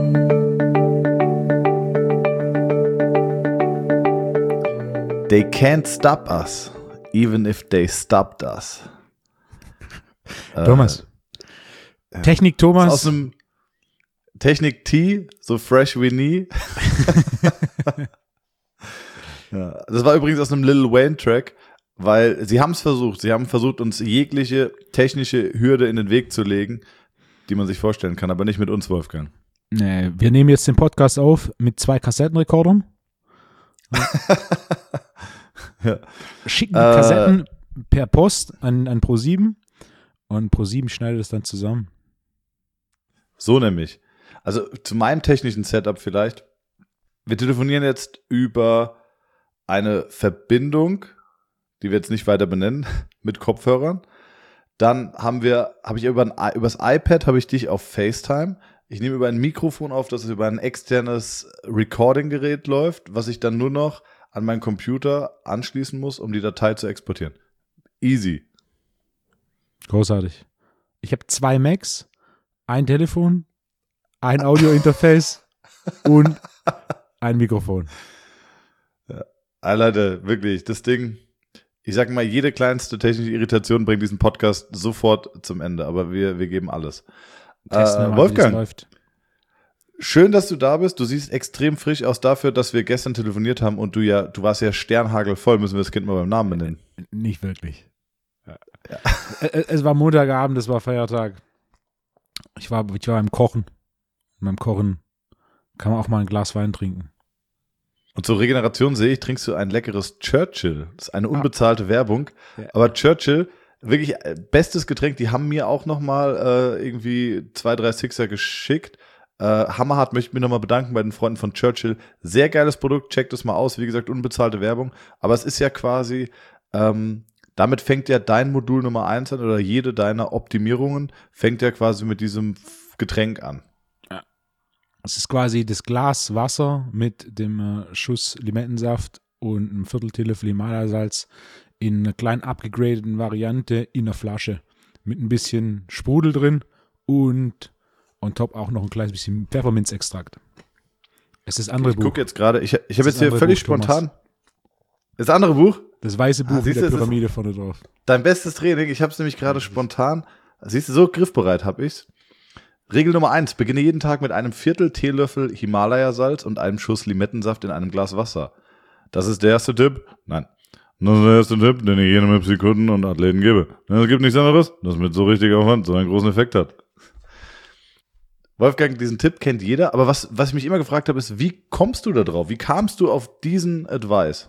They can't stop us, even if they stopped us. Thomas. Technik Thomas. Aus einem Technik T, so fresh wie nie. Ja, das war übrigens aus einem Lil Wayne Track, weil sie haben es versucht. Sie haben versucht, uns jegliche technische Hürde in den Weg zu legen, die man sich vorstellen kann, aber nicht mit uns, Wolfgang. Nee, wir nehmen jetzt den Podcast auf mit 2 Kassettenrekordern. Ja. Schicken die Kassetten per Post an Pro7 und Pro7 schneidet es dann zusammen. So nämlich. Also zu meinem technischen Setup vielleicht. Wir telefonieren jetzt über eine Verbindung, die wir jetzt nicht weiter benennen, mit Kopfhörern. Dann habe ich übers iPad habe ich dich auf FaceTime. Ich nehme über ein Mikrofon auf, das über ein externes Recording-Gerät läuft, was ich dann nur noch an meinen Computer anschließen muss, um die Datei zu exportieren. Easy. Großartig. Ich habe 2 Macs, ein Telefon, ein Audio-Interface und ein Mikrofon. Ja. Leute, wirklich, das Ding, ich sag mal, jede kleinste technische Irritation bringt diesen Podcast sofort zum Ende, aber wir geben alles. Wolfgang, läuft. Schön, dass du da bist. Du siehst extrem frisch aus dafür, dass wir gestern telefoniert haben und du warst ja sternhagelvoll. Müssen wir das Kind mal beim Namen benennen? Nicht wirklich. Ja. Es war Montagabend, es war Feiertag. Ich war beim Kochen. Und beim Kochen kann man auch mal ein Glas Wein trinken. Und zur Regeneration sehe ich, trinkst du ein leckeres Churchill. Das ist eine unbezahlte Werbung. Ja. Aber Churchill, wirklich bestes Getränk. Die haben mir auch nochmal irgendwie 2, 3 Sixer geschickt. Hammerhart, möchte ich mich nochmal bedanken bei den Freunden von Churchill. Sehr geiles Produkt, checkt es mal aus. Wie gesagt, unbezahlte Werbung. Aber es ist ja quasi, damit fängt ja dein Modul Nummer 1 an oder jede deiner Optimierungen fängt ja quasi mit diesem Getränk an. Ja. Es ist quasi das Glas Wasser mit dem Schuss Limettensaft und einem Viertel Teelöffel Himalaya-Salz in einer kleinen abgegradeten Variante in einer Flasche mit ein bisschen Sprudel drin und on top auch noch ein kleines bisschen Pfefferminzextrakt. Es ist das andere Buch. Ich gucke jetzt gerade, ich habe jetzt hier völlig Buch, spontan. Thomas. Das andere Buch? Das weiße Buch mit der Pyramide vorne drauf. Dein bestes Training, ich habe es nämlich gerade spontan. Siehst du, so griffbereit habe ich's. Regel Nummer 1, beginne jeden Tag mit einem Viertel Teelöffel Himalaya-Salz und einem Schuss Limettensaft in einem Glas Wasser. Das ist der erste Tipp. Nein. Das ist der erste Tipp, den ich jedem Psychoten und Athleten gebe. Es gibt nichts anderes, das mit so richtiger Aufwand so einen großen Effekt hat. Wolfgang, diesen Tipp kennt jeder, aber was ich mich immer gefragt habe, ist, wie kommst du da drauf? Wie kamst du auf diesen Advice?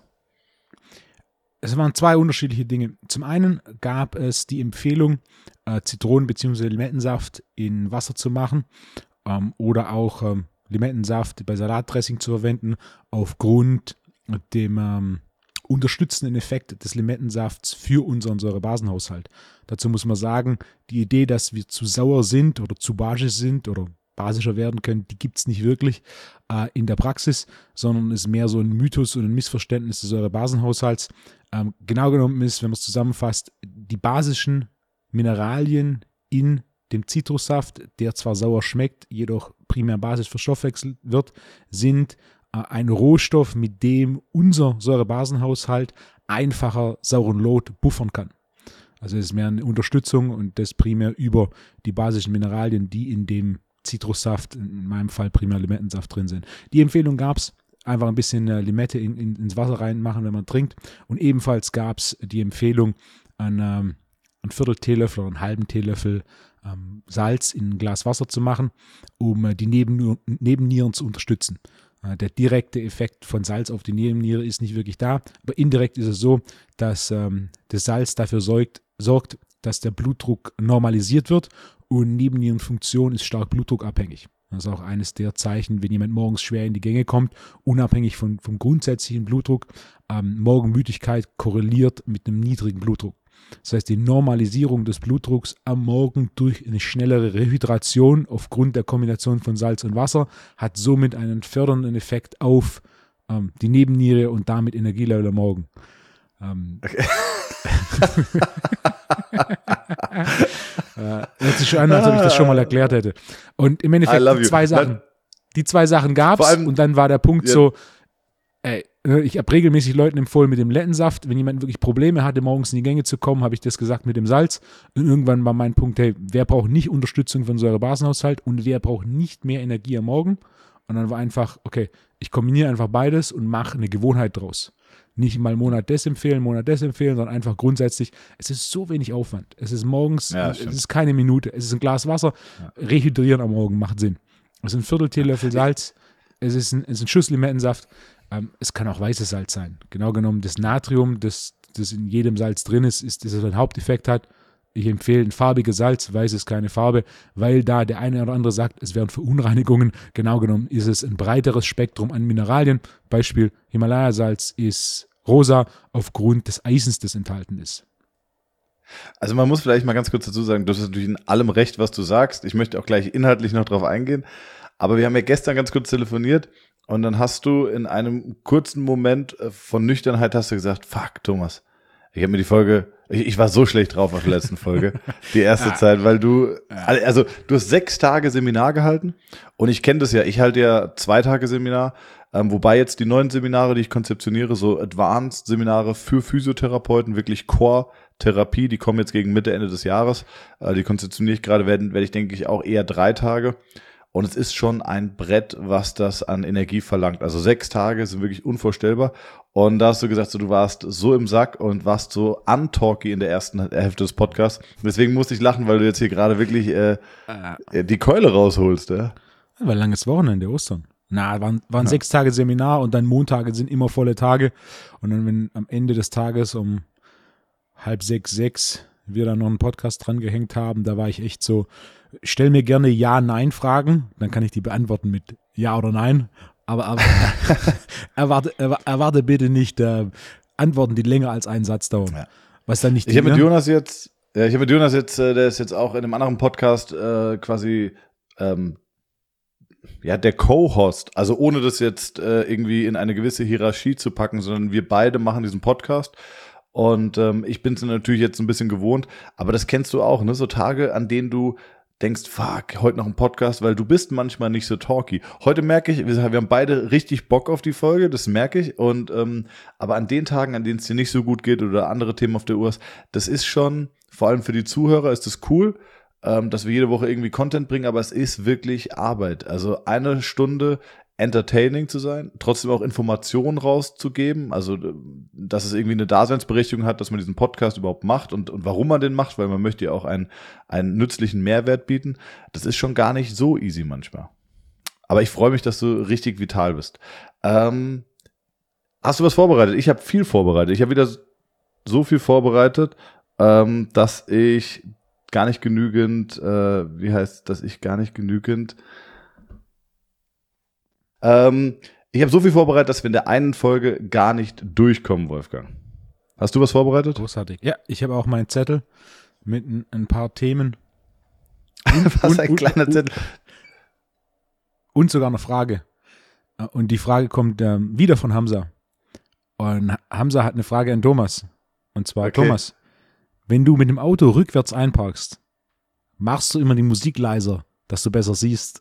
Es waren 2 unterschiedliche Dinge. Zum einen gab es die Empfehlung, Zitronen- bzw. Limettensaft in Wasser zu machen oder auch Limettensaft bei Salatdressing zu verwenden, aufgrund dem unterstützenden Effekt des Limettensafts für unseren Säurebasenhaushalt. Dazu muss man sagen, die Idee, dass wir zu sauer sind oder zu basisch sind oder basischer werden können, die gibt es nicht wirklich in der Praxis, sondern ist mehr so ein Mythos und ein Missverständnis des Säurebasenhaushalts. Genau genommen ist, wenn man es zusammenfasst, die basischen Mineralien in dem Zitrussaft, der zwar sauer schmeckt, jedoch primär basisch verstoffwechselt wird, sind ein Rohstoff, mit dem unser Säurebasenhaushalt einfacher sauren Lot buffern kann. Also es ist mehr eine Unterstützung und das primär über die basischen Mineralien, die in dem Zitrussaft, in meinem Fall primär Limettensaft drin sind. Die Empfehlung gab es, einfach ein bisschen Limette ins Wasser reinmachen, wenn man trinkt. Und ebenfalls gab es die Empfehlung, ein Viertel Teelöffel oder einen halben Teelöffel Salz in ein Glas Wasser zu machen, um die Nebennieren zu unterstützen. Der direkte Effekt von Salz auf die Nebenniere ist nicht wirklich da, aber indirekt ist es so, dass das Salz dafür sorgt, dass der Blutdruck normalisiert wird und Nebennierenfunktion ist stark blutdruckabhängig. Das ist auch eines der Zeichen, wenn jemand morgens schwer in die Gänge kommt, unabhängig vom grundsätzlichen Blutdruck. Morgenmüdigkeit korreliert mit einem niedrigen Blutdruck. Das heißt, die Normalisierung des Blutdrucks am Morgen durch eine schnellere Rehydration aufgrund der Kombination von Salz und Wasser hat somit einen fördernden Effekt auf die Nebenniere und damit Energielevel am Morgen. Okay. Hört sich schon an, als ob ich das schon mal erklärt hätte. Und im Endeffekt 2 Sachen. Die zwei Sachen gab es und dann war der Punkt so, ich habe regelmäßig Leuten empfohlen mit dem Lettensaft. Wenn jemand wirklich Probleme hatte, morgens in die Gänge zu kommen, habe ich das gesagt mit dem Salz. Und irgendwann war mein Punkt, hey, wer braucht nicht Unterstützung für einen Säurebasenhaushalt und wer braucht nicht mehr Energie am Morgen? Und dann war einfach, okay, ich kombiniere einfach beides und mache eine Gewohnheit draus. Nicht mal Monat das empfehlen, sondern einfach grundsätzlich, es ist so wenig Aufwand. Es ist morgens, es ist keine Minute, es ist ein Glas Wasser. Rehydrieren am Morgen macht Sinn. Es ist ein Viertel-Teelöffel Salz, es ist ein Schuss Limettensaft. Es kann auch weißes Salz sein. Genau genommen, das Natrium, das in jedem Salz drin ist, das einen Haupteffekt hat. Ich empfehle ein farbiges Salz, weiß ist keine Farbe, weil da der eine oder andere sagt, es wären Verunreinigungen. Genau genommen ist es ein breiteres Spektrum an Mineralien. Beispiel Himalaya-Salz ist rosa aufgrund des Eisens, das enthalten ist. Also man muss vielleicht mal ganz kurz dazu sagen, du hast natürlich in allem recht, was du sagst. Ich möchte auch gleich inhaltlich noch drauf eingehen. Aber wir haben ja gestern ganz kurz telefoniert und dann hast du in einem kurzen Moment von Nüchternheit hast du gesagt, fuck, Thomas, ich habe mir die Folge, ich war so schlecht drauf auf der letzten Folge, die erste Zeit, weil du hast 6 Tage Seminar gehalten und ich kenne das ja, ich halte ja 2 Tage Seminar, wobei jetzt die neuen Seminare, die ich konzeptioniere, so Advanced-Seminare für Physiotherapeuten, wirklich Core-Therapie, die kommen jetzt gegen Mitte, Ende des Jahres, die konzeptioniere ich gerade, werde ich, denke ich, auch eher 3 Tage. Und es ist schon ein Brett, was das an Energie verlangt. Also 6 Tage sind wirklich unvorstellbar. Und da hast du gesagt, so, du warst so im Sack und warst so untalky in der ersten Hälfte des Podcasts. Deswegen musste ich lachen, weil du jetzt hier gerade wirklich die Keule rausholst. Ja? War ein langes Wochenende, Ostern. Waren 6 Tage Seminar und dann Montage sind immer volle Tage. Und dann, wenn am Ende des Tages um 5:30, 6 wir dann noch einen Podcast dran gehängt haben, da war ich echt so, stell mir gerne Ja-Nein-Fragen, dann kann ich die beantworten mit Ja oder Nein, aber erwarte bitte nicht Antworten, die länger als einen Satz dauern. Ja. Was dann nicht ich habe mit Jonas jetzt, der ist jetzt auch in einem anderen Podcast quasi der Co-Host, also ohne das jetzt irgendwie in eine gewisse Hierarchie zu packen, sondern wir beide machen diesen Podcast. Und ich bin es natürlich jetzt ein bisschen gewohnt, aber das kennst du auch, ne? So Tage, an denen du denkst, fuck, heute noch ein Podcast, weil du bist manchmal nicht so talky. Heute merke ich, wir haben beide richtig Bock auf die Folge, das merke ich. Und aber an den Tagen, an denen es dir nicht so gut geht oder andere Themen auf der Uhr ist, das ist schon, vor allem für die Zuhörer ist das cool, dass wir jede Woche irgendwie Content bringen, aber es ist wirklich Arbeit. Also 1 Stunde entertaining zu sein, trotzdem auch Informationen rauszugeben, also dass es irgendwie eine Daseinsberechtigung hat, dass man diesen Podcast überhaupt macht und warum man den macht, weil man möchte ja auch einen nützlichen Mehrwert bieten. Das ist schon gar nicht so easy manchmal. Aber ich freue mich, dass du richtig vital bist. Hast du was vorbereitet? Ich habe viel vorbereitet. Ich habe wieder so viel vorbereitet, dass ich gar nicht genügend, ich habe so viel vorbereitet, dass wir in der einen Folge gar nicht durchkommen, Wolfgang. Hast du was vorbereitet? Großartig. Ja, ich habe auch meinen Zettel mit ein paar Themen. Kleiner Zettel. Und sogar eine Frage. Und die Frage kommt wieder von Hamza. Und Hamza hat eine Frage an Thomas. Und zwar, okay. Thomas, wenn du mit dem Auto rückwärts einparkst, machst du immer die Musik leiser, dass du besser siehst?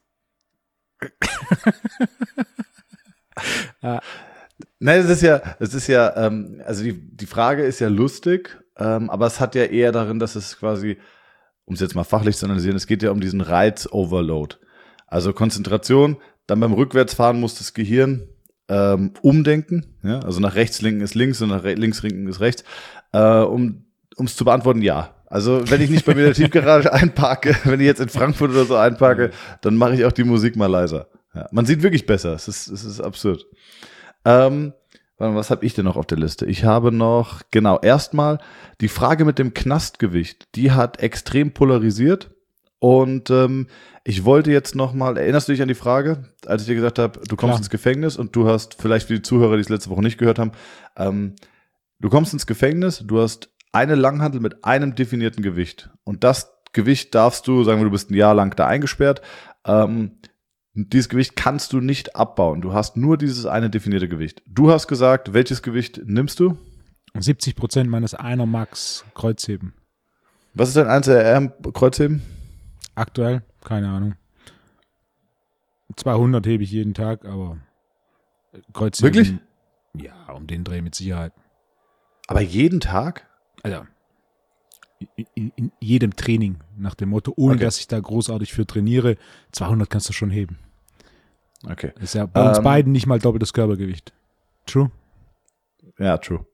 Nein, es ist ja, also die Frage ist ja lustig, aber es hat ja eher darin, dass es quasi, um es jetzt mal fachlich zu analysieren, es geht ja um diesen Reiz-Overload. Also Konzentration, dann beim Rückwärtsfahren muss das Gehirn umdenken, ja? Also nach rechts linken ist links und nach links linken ist rechts. Um es zu beantworten, ja. Also wenn ich nicht bei mir in der Tiefgarage einparke, wenn ich jetzt in Frankfurt oder so einparke, dann mache ich auch die Musik mal leiser. Ja, man sieht wirklich besser, es ist absurd. Was habe ich denn noch auf der Liste? Ich habe noch, genau, erstmal die Frage mit dem Knastgewicht, die hat extrem polarisiert und ich wollte jetzt nochmal, erinnerst du dich an die Frage, als ich dir gesagt habe, du kommst ins Gefängnis und du hast, vielleicht für die Zuhörer, die es letzte Woche nicht gehört haben, du kommst ins Gefängnis, du hast eine Langhantel mit einem definierten Gewicht. Und das Gewicht darfst du, sagen wir, du bist ein Jahr lang da eingesperrt, dieses Gewicht kannst du nicht abbauen. Du hast nur dieses eine definierte Gewicht. Du hast gesagt, welches Gewicht nimmst du? 70% meines 1er Max Kreuzheben. Was ist dein 1er RM Kreuzheben? Aktuell? Keine Ahnung. 200 hebe ich jeden Tag, aber Kreuzheben. Wirklich? Ja, um den Dreh mit Sicherheit. Aber jeden Tag? Also, in jedem Training nach dem Motto, ohne dass ich da großartig für trainiere, 200 kannst du schon heben. Okay. Das ist ja bei uns beiden nicht mal doppeltes Körpergewicht. True? Ja, true.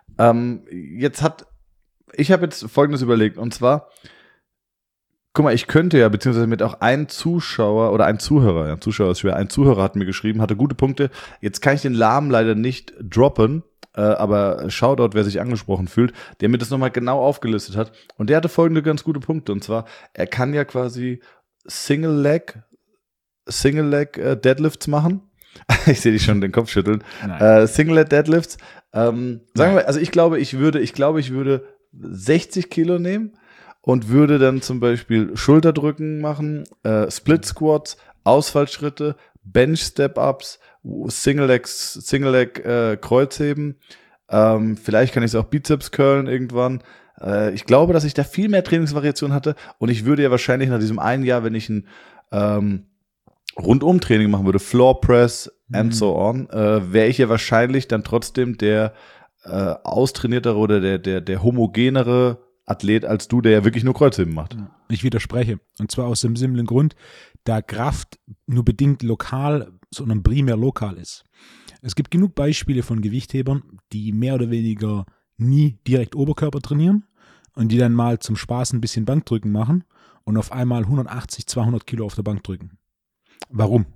Ich habe jetzt Folgendes überlegt, und zwar, guck mal, ich könnte ja, beziehungsweise mit auch ein Zuschauer oder ein Zuhörer, ja, Zuschauer ist schwer, ein Zuhörer hat mir geschrieben, hatte gute Punkte. Jetzt kann ich den Namen leider nicht droppen, aber Shoutout, wer sich angesprochen fühlt, der mir das nochmal genau aufgelistet hat. Und der hatte folgende ganz gute Punkte, und zwar, er kann ja quasi Single Leg Deadlifts machen. Ich sehe dich schon den Kopf schütteln. Single Leg Deadlifts. Sagen wir, also ich glaube, ich würde 60 Kilo nehmen und würde dann zum Beispiel Schulterdrücken machen, Split Squats, Ausfallschritte, Bench Step-Ups, Single Leg Kreuzheben. Vielleicht kann ich es auch Bizeps curlen irgendwann. Ich glaube, dass ich da viel mehr Trainingsvariation hatte, und ich würde ja wahrscheinlich nach diesem einen Jahr, wenn ich ein Rundum-Training machen würde, Floor Press and so on, wäre ich ja wahrscheinlich dann trotzdem der austrainiertere oder der homogenere Athlet als du, der ja wirklich nur Kreuzheben macht. Ich widerspreche. Und zwar aus dem simplen Grund, da Kraft nur bedingt lokal, sondern primär lokal ist. Es gibt genug Beispiele von Gewichthebern, die mehr oder weniger nie direkt Oberkörper trainieren und die dann mal zum Spaß ein bisschen Bankdrücken machen und auf einmal 180, 200 Kilo auf der Bank drücken. Warum?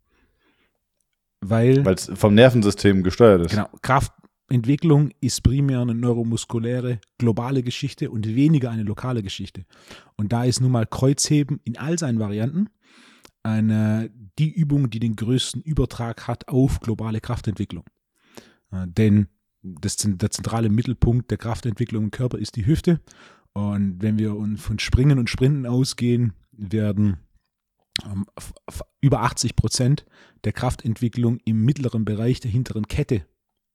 Weil es vom Nervensystem gesteuert ist. Genau. Kraftentwicklung ist primär eine neuromuskuläre, globale Geschichte und weniger eine lokale Geschichte. Und da ist nun mal Kreuzheben in all seinen Varianten die Übung, die den größten Übertrag hat auf globale Kraftentwicklung. Denn der zentrale Mittelpunkt der Kraftentwicklung im Körper ist die Hüfte. Und wenn wir von Springen und Sprinten ausgehen, werden über 80% der Kraftentwicklung im mittleren Bereich der hinteren Kette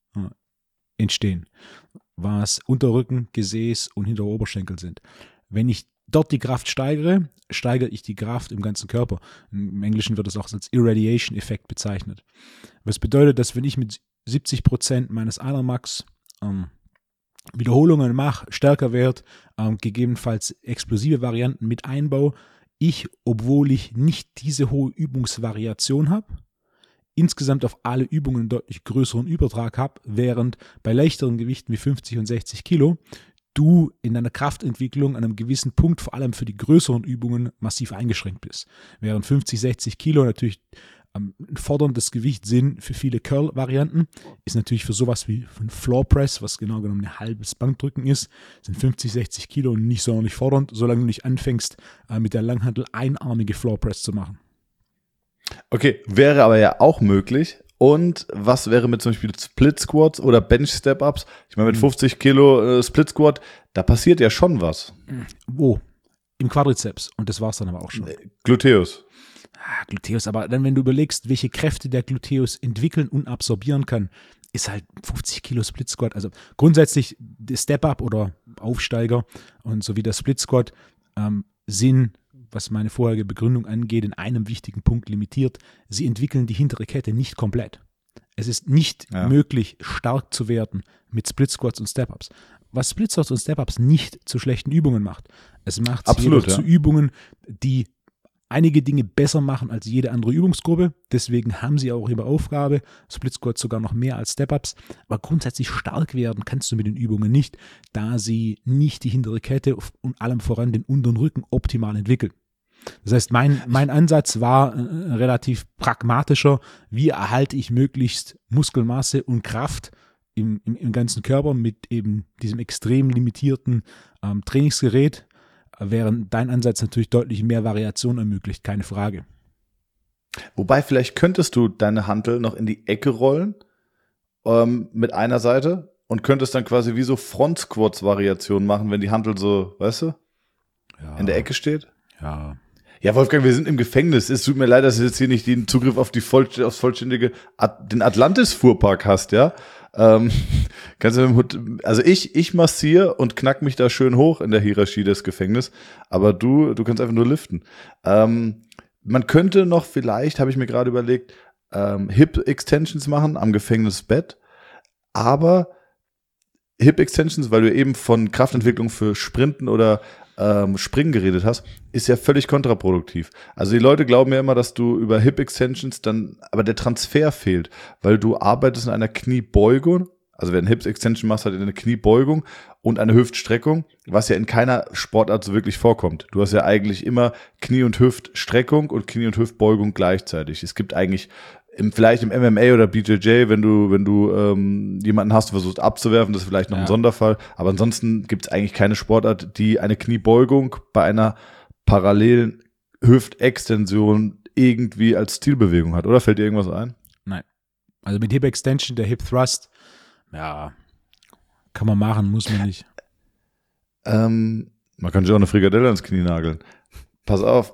entstehen, was Unterrücken, Gesäß und hintere Oberschenkel sind. Wenn ich dort die Kraft steigere ich die Kraft im ganzen Körper. Im Englischen wird das auch als Irradiation-Effekt bezeichnet. Was bedeutet, dass wenn ich mit 70% meines Ironmax Wiederholungen mache, stärker werde, gegebenenfalls explosive Varianten mit einbaue, obwohl ich nicht diese hohe Übungsvariation habe, insgesamt auf alle Übungen einen deutlich größeren Übertrag habe, während bei leichteren Gewichten wie 50 und 60 Kilo du in deiner Kraftentwicklung an einem gewissen Punkt, vor allem für die größeren Übungen, massiv eingeschränkt bist. Während 50, 60 Kilo natürlich ein forderndes Gewicht sind für viele Curl-Varianten, ist natürlich für sowas wie ein Floor Press, was genau genommen ein halbes Bankdrücken ist, sind 50, 60 Kilo nicht sonderlich fordernd, solange du nicht anfängst, mit der Langhantel einarmige Floor Press zu machen. Okay, wäre aber ja auch möglich. Und was wäre mit zum Beispiel Split Squats oder Bench Step-Ups? Ich meine, mit 50 Kilo Split Squat, da passiert ja schon was. Wo? Im Quadrizeps. Und das war es dann aber auch schon. Gluteus. Gluteus, aber dann, wenn du überlegst, welche Kräfte der Gluteus entwickeln und absorbieren kann, ist halt 50 Kilo Split Squat. Also grundsätzlich Step-Up oder Aufsteiger und so wie der Split Squat sind, was meine vorherige Begründung angeht, in einem wichtigen Punkt limitiert. Sie entwickeln die hintere Kette nicht komplett. Es ist nicht möglich, stark zu werden mit Split Squats und Step-Ups. Was Split Squats und Step-Ups nicht zu schlechten Übungen macht. Es macht sie jedoch zu Übungen, die einige Dinge besser machen als jede andere Übungsgruppe. Deswegen haben sie auch ihre Aufgabe. Split Squats sogar noch mehr als Step-Ups. Aber grundsätzlich stark werden kannst du mit den Übungen nicht, da sie nicht die hintere Kette und allem voran den unteren Rücken optimal entwickeln. Das heißt, mein Ansatz war relativ pragmatischer. Wie erhalte ich möglichst Muskelmasse und Kraft im ganzen Körper mit eben diesem extrem limitierten Trainingsgerät, während dein Ansatz natürlich deutlich mehr Variation ermöglicht, keine Frage. Wobei, vielleicht könntest du deine Hantel noch in die Ecke rollen mit einer Seite und könntest dann quasi wie so Front-Squats-Variationen machen, wenn die Hantel so, weißt du, in der Ecke steht. Ja, Wolfgang, wir sind im Gefängnis. Es tut mir leid, dass du jetzt hier nicht den Zugriff auf aufs vollständige, den Atlantis-Fuhrpark hast, ja. Kannst du also ich massiere und knack mich da schön hoch in der Hierarchie des Gefängnisses, aber du kannst einfach nur liften. Man könnte noch vielleicht, habe ich mir gerade überlegt, Hip-Extensions machen am Gefängnisbett, aber Hip-Extensions, weil du eben von Kraftentwicklung für Sprinten oder Springen geredet hast, ist ja völlig kontraproduktiv. Also die Leute glauben ja immer, dass du über Hip-Extensions aber der Transfer fehlt, weil du arbeitest in einer Kniebeugung, also wer eine Hip-Extension macht, hat eine Kniebeugung und eine Hüftstreckung, was ja in keiner Sportart so wirklich vorkommt. Du hast ja eigentlich immer Knie- und Hüftstreckung und Knie- und Hüftbeugung gleichzeitig. Es gibt eigentlich vielleicht im MMA oder BJJ, wenn du jemanden hast, du versuchst abzuwerfen, das ist vielleicht noch ein Sonderfall. Aber ansonsten gibt es eigentlich keine Sportart, die eine Kniebeugung bei einer parallelen Hüftextension irgendwie als Zielbewegung hat. Oder fällt dir irgendwas ein? Nein. Also mit Hip Extension, der Hip Thrust, ja, kann man machen, muss man nicht. Man kann sich auch eine Frikadelle ins Knie nageln. Pass auf.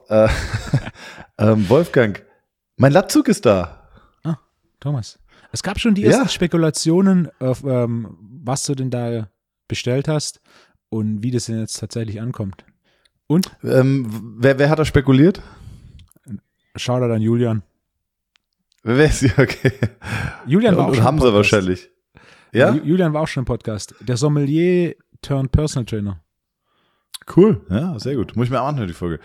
Wolfgang, mein Latzug ist da. Thomas, es gab schon die ersten Spekulationen, auf, was du denn da bestellt hast und wie das denn jetzt tatsächlich ankommt. Und? Wer hat da spekuliert? Shoutout an Julian. Wer ist hier? Okay. Julian war auch schon im Podcast. Wahrscheinlich. Ja? Julian war auch schon im Podcast. Der Sommelier turned Personal Trainer. Cool, ja, sehr gut. Muss ich mir auch anhören, die Folge.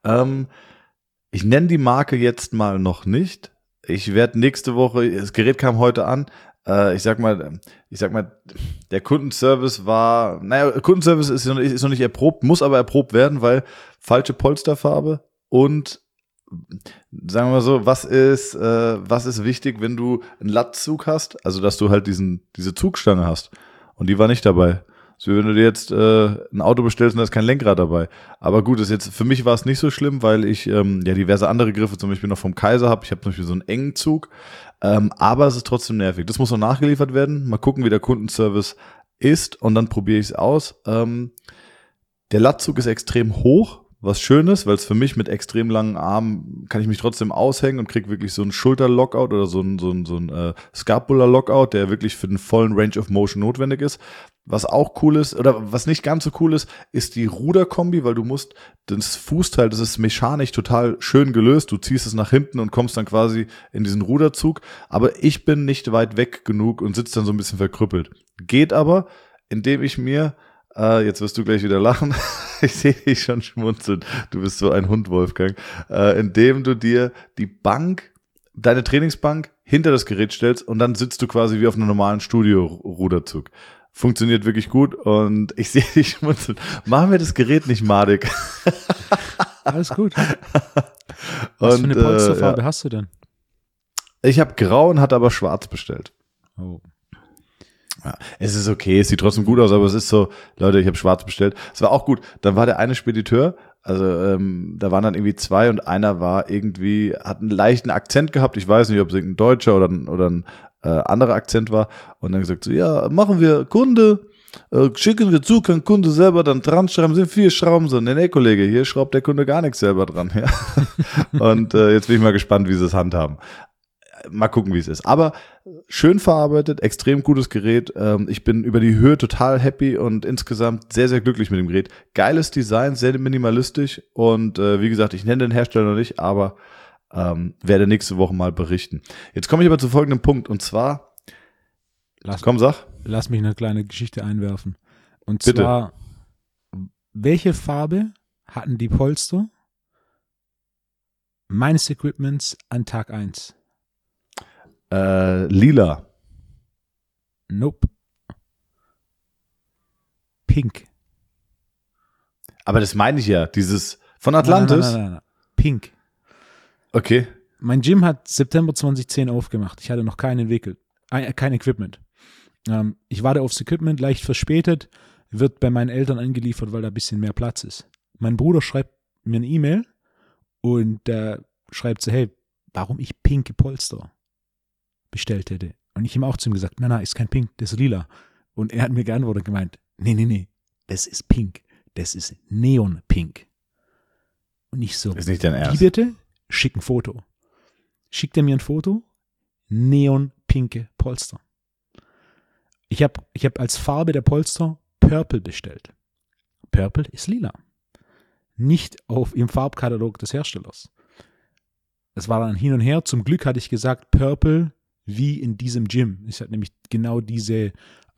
Ich nenne die Marke jetzt mal noch nicht. Ich werde nächste Woche, das Gerät kam heute an, ich sag mal, der Kundenservice Kundenservice ist noch nicht erprobt, muss aber erprobt werden, weil falsche Polsterfarbe und sagen wir mal so, was ist wichtig, wenn du einen Lattzug hast, also dass du halt diese Zugstange hast und die war nicht dabei. So, wenn du dir jetzt ein Auto bestellst und da ist kein Lenkrad dabei. Aber gut, für mich war es nicht so schlimm, weil ich diverse andere Griffe zum Beispiel noch vom Kaiser habe. Ich habe zum Beispiel so einen engen Zug. Aber es ist trotzdem nervig. Das muss noch nachgeliefert werden. Mal gucken, wie der Kundenservice ist und dann probiere ich es aus. Der Lattzug ist extrem hoch, was schön ist, weil es für mich mit extrem langen Armen kann ich mich trotzdem aushängen und kriege wirklich so einen Schulter-Lockout oder so ein Scapula-Lockout, der wirklich für den vollen Range of Motion notwendig ist. Was auch cool ist, oder was nicht ganz so cool ist, ist die Ruderkombi, weil du musst das Fußteil, das ist mechanisch total schön gelöst, du ziehst es nach hinten und kommst dann quasi in diesen Ruderzug, aber ich bin nicht weit weg genug und sitze dann so ein bisschen verkrüppelt. Geht aber, indem ich mir, jetzt wirst du gleich wieder lachen, ich sehe dich schon schmunzeln, du bist so ein Hund, Wolfgang, indem du dir die Bank, deine Trainingsbank hinter das Gerät stellst und dann sitzt du quasi wie auf einem normalen Studio-Ruderzug. Funktioniert wirklich gut und ich sehe dich schmunzeln. Machen wir das Gerät nicht madig. Alles gut. Was für eine Polsterfarbe hast du denn? Ich habe grau und hatte aber schwarz bestellt. Oh. Ja, es ist okay, es sieht trotzdem gut aus, aber es ist so, Leute, ich habe schwarz bestellt. Es war auch gut. Dann war der eine Spediteur, also da waren dann irgendwie zwei und einer war irgendwie, hat einen leichten Akzent gehabt. Ich weiß nicht, ob es ein Deutscher oder ein anderer Akzent war und dann gesagt so, ja, machen wir Kunde, schicken wir zu, kann Kunde selber dann dran schreiben, sind 4 Schrauben so. Nee, Kollege, hier schraubt der Kunde gar nichts selber dran. Ja. Und jetzt bin ich mal gespannt, wie sie es handhaben. Mal gucken, wie es ist. Aber schön verarbeitet, extrem gutes Gerät. Ich bin über die Höhe total happy und insgesamt sehr, sehr glücklich mit dem Gerät. Geiles Design, sehr minimalistisch und wie gesagt, ich nenne den Hersteller noch nicht, aber werde nächste Woche mal berichten. Jetzt komme ich aber zu folgendem Punkt und zwar, lass mich eine kleine Geschichte einwerfen. Und Bitte. Zwar, welche Farbe hatten die Polster meines Equipments an Tag 1? Lila. Nope. Pink. Aber das meine ich ja, dieses von Atlantis. Nein. Pink. Okay. Mein Gym hat September 2010 aufgemacht. Ich hatte noch kein Equipment. Ich warte aufs Equipment, leicht verspätet, wird bei meinen Eltern angeliefert, weil da ein bisschen mehr Platz ist. Mein Bruder schreibt mir eine E-Mail und schreibt so, hey, warum ich pinke Polster bestellt hätte. Und ich ihm auch zu ihm gesagt, nein, ist kein Pink, das ist lila. Und er hat mir geantwortet und gemeint, nee, das ist pink, das ist Neon-Pink. Und ich so, ist nicht dein Ernst. Wie bitte? Schick ein Foto. Schickt er mir ein Foto? Neon-pinke Polster. Ich hab als Farbe der Polster Purple bestellt. Purple ist lila. Nicht im Farbkatalog des Herstellers. es war dann hin und her. Zum Glück hatte ich gesagt, Purple wie in diesem Gym. Ich hatte nämlich genau dieses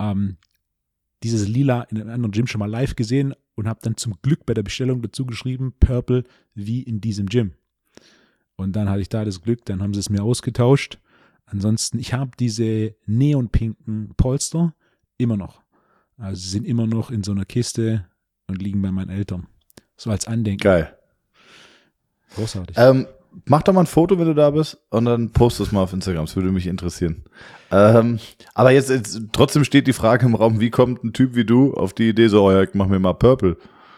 Lila in einem anderen Gym schon mal live gesehen und habe dann zum Glück bei der Bestellung dazu geschrieben, Purple wie in diesem Gym. Und dann hatte ich da das Glück, dann haben sie es mir ausgetauscht. Ansonsten, ich habe diese neonpinken Polster immer noch. Also sie sind immer noch in so einer Kiste und liegen bei meinen Eltern. So als Andenken. Geil. Großartig. Mach doch mal ein Foto, wenn du da bist, und dann post es mal auf Instagram. Das würde mich interessieren. Aber jetzt trotzdem steht die Frage im Raum, wie kommt ein Typ wie du auf die Idee, so, ja, mach mir mal Purple.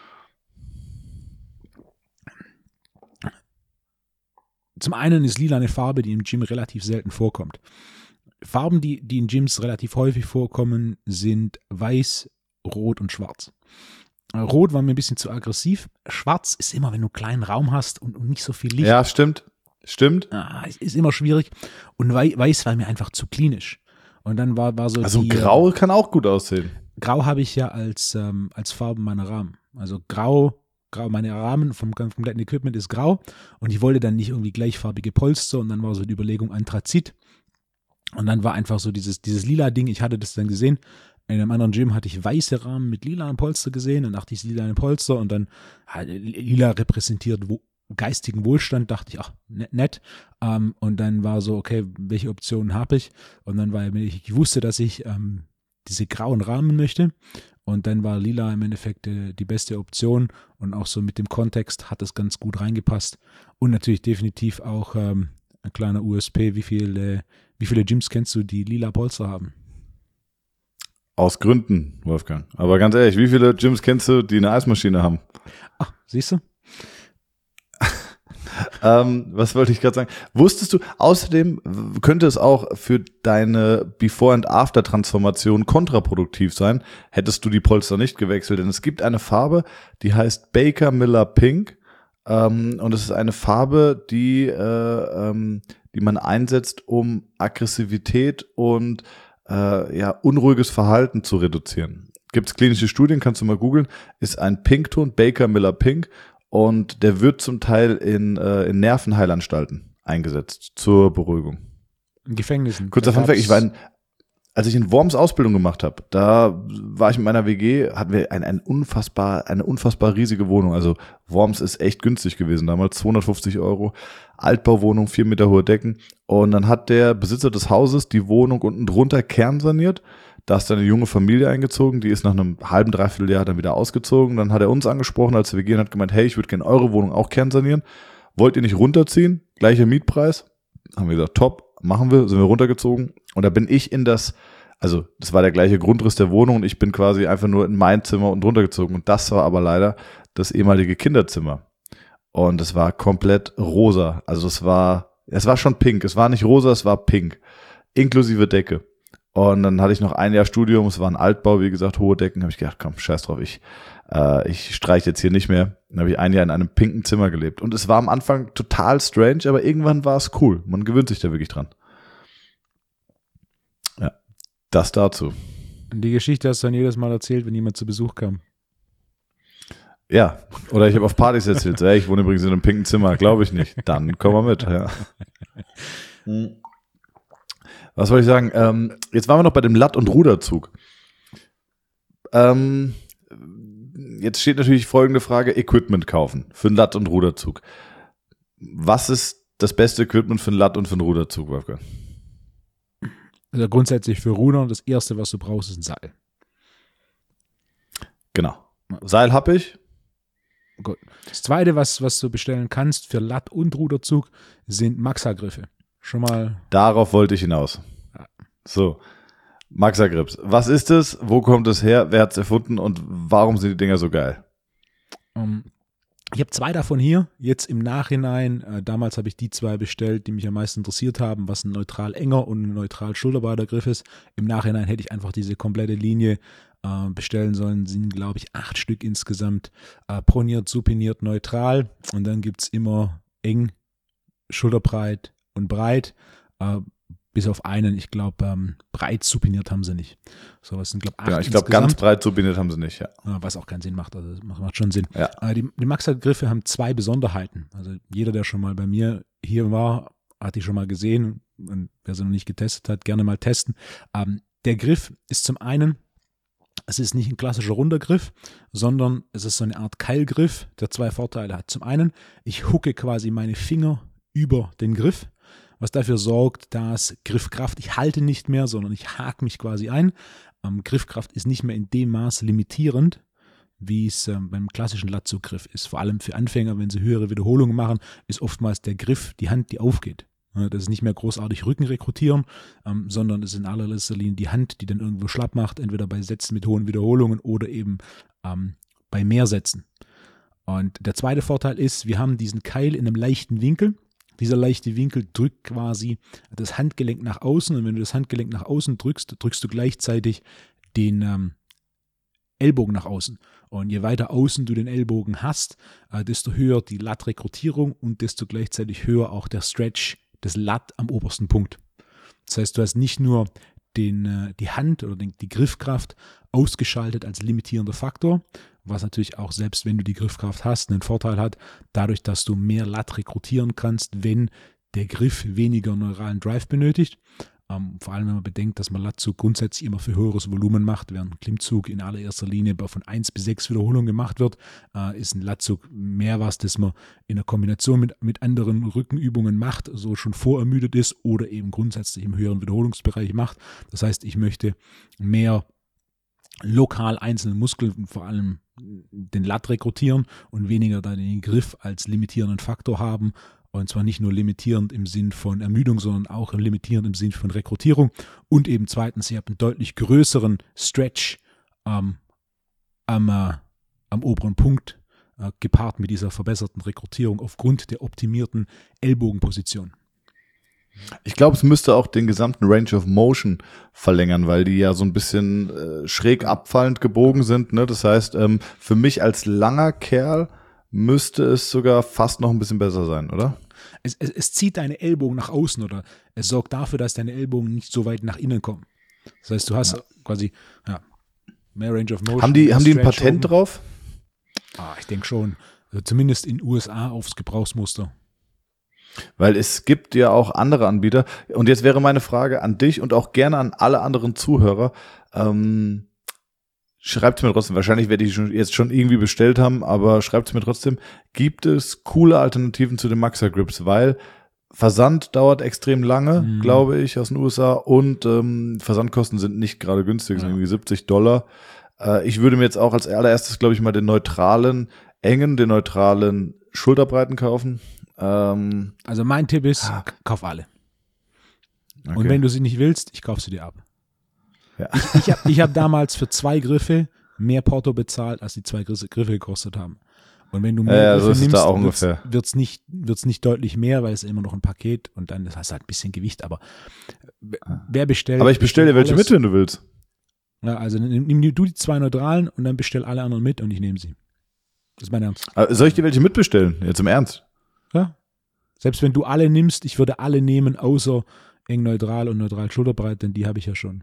Zum einen ist lila eine Farbe, die im Gym relativ selten vorkommt. Farben, die in Gyms relativ häufig vorkommen, sind weiß, rot und schwarz. Rot war mir ein bisschen zu aggressiv. Schwarz ist immer, wenn du einen kleinen Raum hast und nicht so viel Licht. Ja, stimmt. Ist immer schwierig. Und weiß war mir einfach zu klinisch. Und dann war so also Grau kann auch gut aussehen. Grau habe ich ja als Farben meiner Rahmen. Also Grau, meine Rahmen vom kompletten Equipment ist grau. Und ich wollte dann nicht irgendwie gleichfarbige Polster. Und dann war so die Überlegung Anthrazit. Und dann war einfach so dieses lila Ding. Ich hatte das dann gesehen. In einem anderen Gym hatte ich weiße Rahmen mit lilanen Polster gesehen. Dann dachte ich, lila Polster. Und dann lila repräsentiert geistigen Wohlstand. Dachte ich, ach, nett. Und dann war so, okay, welche Optionen habe ich? Und dann ich wusste, dass ich diese grauen Rahmen möchte. Und dann war lila im Endeffekt die beste Option. Und auch so mit dem Kontext hat das ganz gut reingepasst. Und natürlich definitiv auch ein kleiner USP. Wie viele Gyms kennst du, die lila Polster haben? Aus Gründen, Wolfgang. Aber ganz ehrlich, wie viele Gyms kennst du, die eine Eismaschine haben? Ach, siehst du? Was wollte ich gerade sagen? Wusstest du, außerdem könnte es auch für deine Before- and After-Transformation kontraproduktiv sein, hättest du die Polster nicht gewechselt. Denn es gibt eine Farbe, die heißt Baker Miller Pink. Und es ist eine Farbe, die man einsetzt, um Aggressivität und unruhiges Verhalten zu reduzieren. Gibt es klinische Studien, kannst du mal googeln, ist ein Pinkton, Baker Miller Pink, und der wird zum Teil in Nervenheilanstalten eingesetzt zur Beruhigung. In Gefängnissen. Kurzer Funfact, als ich in Worms Ausbildung gemacht habe, da war ich mit meiner WG, hatten wir eine unfassbar riesige Wohnung. Also Worms ist echt günstig gewesen damals, 250 €, Altbauwohnung, 4 Meter hohe Decken. Und dann hat der Besitzer des Hauses die Wohnung unten drunter kernsaniert. Da ist dann eine junge Familie eingezogen, die ist nach einem halben, dreiviertel Jahr dann wieder ausgezogen. Dann hat er uns angesprochen als WG und hat gemeint, hey, ich würde gerne eure Wohnung auch kernsanieren. Wollt ihr nicht runterziehen? Gleicher Mietpreis. Haben wir gesagt, top, machen wir, sind wir runtergezogen. Und da bin ich das war der gleiche Grundriss der Wohnung und ich bin quasi einfach nur in mein Zimmer und runtergezogen. Und das war aber leider das ehemalige Kinderzimmer. Und es war komplett rosa. Also es war schon pink. Es war nicht rosa, es war pink. Inklusive Decke. Und dann hatte ich noch ein Jahr Studium, es war ein Altbau, wie gesagt, hohe Decken. Habe ich gedacht, komm, scheiß drauf, ich streiche jetzt hier nicht mehr. Dann habe ich ein Jahr in einem pinken Zimmer gelebt. Und es war am Anfang total strange, aber irgendwann war es cool. Man gewöhnt sich da wirklich dran. Ja, das dazu. Die Geschichte hast du dann jedes Mal erzählt, wenn jemand zu Besuch kam. Ja, oder ich habe auf Partys erzählt, so, ich wohne übrigens in einem pinken Zimmer, glaube ich nicht. Dann komm mal mit, ja. Was soll ich sagen? Jetzt waren wir noch bei dem Latt- und Ruderzug. Jetzt steht natürlich folgende Frage: Equipment kaufen für einen Latt- und Ruderzug. Was ist das beste Equipment für einen Latt- und für einen Ruderzug, Wolfgang? Also grundsätzlich für Rudern, das Erste, was du brauchst, ist ein Seil. Genau. Seil habe ich. Gut. Das Zweite, was du bestellen kannst für Latt- und Ruderzug, sind Maxa-Griffe. Schon mal. Darauf wollte ich hinaus. Ja. So, Maxa-Grips. Was ist es? Wo kommt es her? Wer hat es erfunden? Und warum sind die Dinger so geil? Ich habe 2 davon hier. Jetzt im Nachhinein, damals habe ich die 2 bestellt, die mich am meisten interessiert haben, was ein neutral enger und ein neutral schulterbreiter Griff ist. Im Nachhinein hätte ich einfach diese komplette Linie bestellen sollen. Sind, glaube ich, 8 Stück insgesamt. Proniert, supiniert, neutral. Und dann gibt es immer eng, schulterbreit und breit. Bis auf einen, ich glaube, breit supiniert haben sie nicht. So, was sind, glaube ich, 8 ich glaube, ganz breit supiniert haben sie nicht, ja. Was auch keinen Sinn macht, also das macht schon Sinn. Ja. Die Maxa-Griffe haben 2 Besonderheiten. Also jeder, der schon mal bei mir hier war, hatte ich schon mal gesehen, und wer sie noch nicht getestet hat, gerne mal testen. Der Griff ist zum einen, es ist nicht ein klassischer runder Griff, sondern es ist so eine Art Keilgriff, der 2 Vorteile hat. Zum einen, ich hucke quasi meine Finger über den Griff, was dafür sorgt, dass Griffkraft, ich halte nicht mehr, sondern ich hake mich quasi ein. Griffkraft ist nicht mehr in dem Maß limitierend, wie es beim klassischen Latzugriff ist. Vor allem für Anfänger, wenn sie höhere Wiederholungen machen, ist oftmals der Griff, die Hand, die aufgeht. Das ist nicht mehr großartig Rücken rekrutieren, sondern es ist in allerletzter Linie die Hand, die dann irgendwo schlapp macht, entweder bei Sätzen mit hohen Wiederholungen oder eben bei mehr Sätzen. Und der zweite Vorteil ist, wir haben diesen Keil in einem leichten Winkel. Dieser leichte Winkel drückt quasi das Handgelenk nach außen, und wenn du das Handgelenk nach außen drückst, drückst du gleichzeitig den Ellbogen nach außen. Und je weiter außen du den Ellbogen hast, desto höher die Lattrekrutierung und desto gleichzeitig höher auch der Stretch des Latt am obersten Punkt. Das heißt, du hast nicht nur die Hand oder die Griffkraft ausgeschaltet als limitierender Faktor, was natürlich auch, selbst wenn du die Griffkraft hast, einen Vorteil hat, dadurch, dass du mehr Latt rekrutieren kannst, wenn der Griff weniger neuralen Drive benötigt. Vor allem, wenn man bedenkt, dass man Lattzug grundsätzlich immer für höheres Volumen macht, während Klimmzug in allererster Linie von 1 bis 6 Wiederholungen gemacht wird, ist ein Lattzug mehr was, das man in der Kombination mit anderen Rückenübungen macht, so schon vorermüdet ist oder eben grundsätzlich im höheren Wiederholungsbereich macht. Das heißt, ich möchte mehr lokal einzelne Muskeln, vor allem den Latt rekrutieren und weniger dann den Griff als limitierenden Faktor haben. Und zwar nicht nur limitierend im Sinn von Ermüdung, sondern auch limitierend im Sinn von Rekrutierung. Und eben zweitens, ihr habt einen deutlich größeren Stretch am oberen Punkt, gepaart mit dieser verbesserten Rekrutierung aufgrund der optimierten Ellbogenposition. Ich glaube, es müsste auch den gesamten Range of Motion verlängern, weil die ja so ein bisschen schräg abfallend gebogen sind. Ne? Das heißt, für mich als langer Kerl müsste es sogar fast noch ein bisschen besser sein, oder? Es zieht deine Ellbogen nach außen, oder es sorgt dafür, dass deine Ellbogen nicht so weit nach innen kommen. Das heißt, du hast quasi mehr Range of Motion. Haben die ein Patent drauf? Ich denke schon. Also zumindest in den USA aufs Gebrauchsmuster. Weil es gibt ja auch andere Anbieter. Und jetzt wäre meine Frage an dich und auch gerne an alle anderen Zuhörer. Schreibt es mir trotzdem, wahrscheinlich werde ich jetzt schon irgendwie bestellt haben, aber schreibt es mir trotzdem, gibt es coole Alternativen zu den Maxa-Grips, weil Versand dauert extrem lange, glaube ich, aus den USA, und Versandkosten sind nicht gerade günstig, sind irgendwie $70. Ich würde mir jetzt auch als allererstes, glaube ich, mal den neutralen Schulterbreiten kaufen. Also mein Tipp ist, kauf alle. Okay. Und wenn du sie nicht willst, ich kaufe sie dir ab. Ja. Ich hab damals für 2 Griffe mehr Porto bezahlt, als die 2 Griffe gekostet haben. Und wenn du mehr Griffe nimmst, wird's nicht deutlich mehr, weil es immer noch ein Paket und dann hast du halt ein bisschen Gewicht. Aber wer bestellt? Aber ich bestelle dir welche mit, wenn du willst. Ja, also nimm du die 2 neutralen und dann bestell alle anderen mit und ich nehme sie. Das ist mein Ernst. Soll ich dir welche mitbestellen? Jetzt im Ernst? Ja. Selbst wenn du alle nimmst, ich würde alle nehmen, außer eng neutral und neutral Schulterbreit, denn die habe ich ja schon.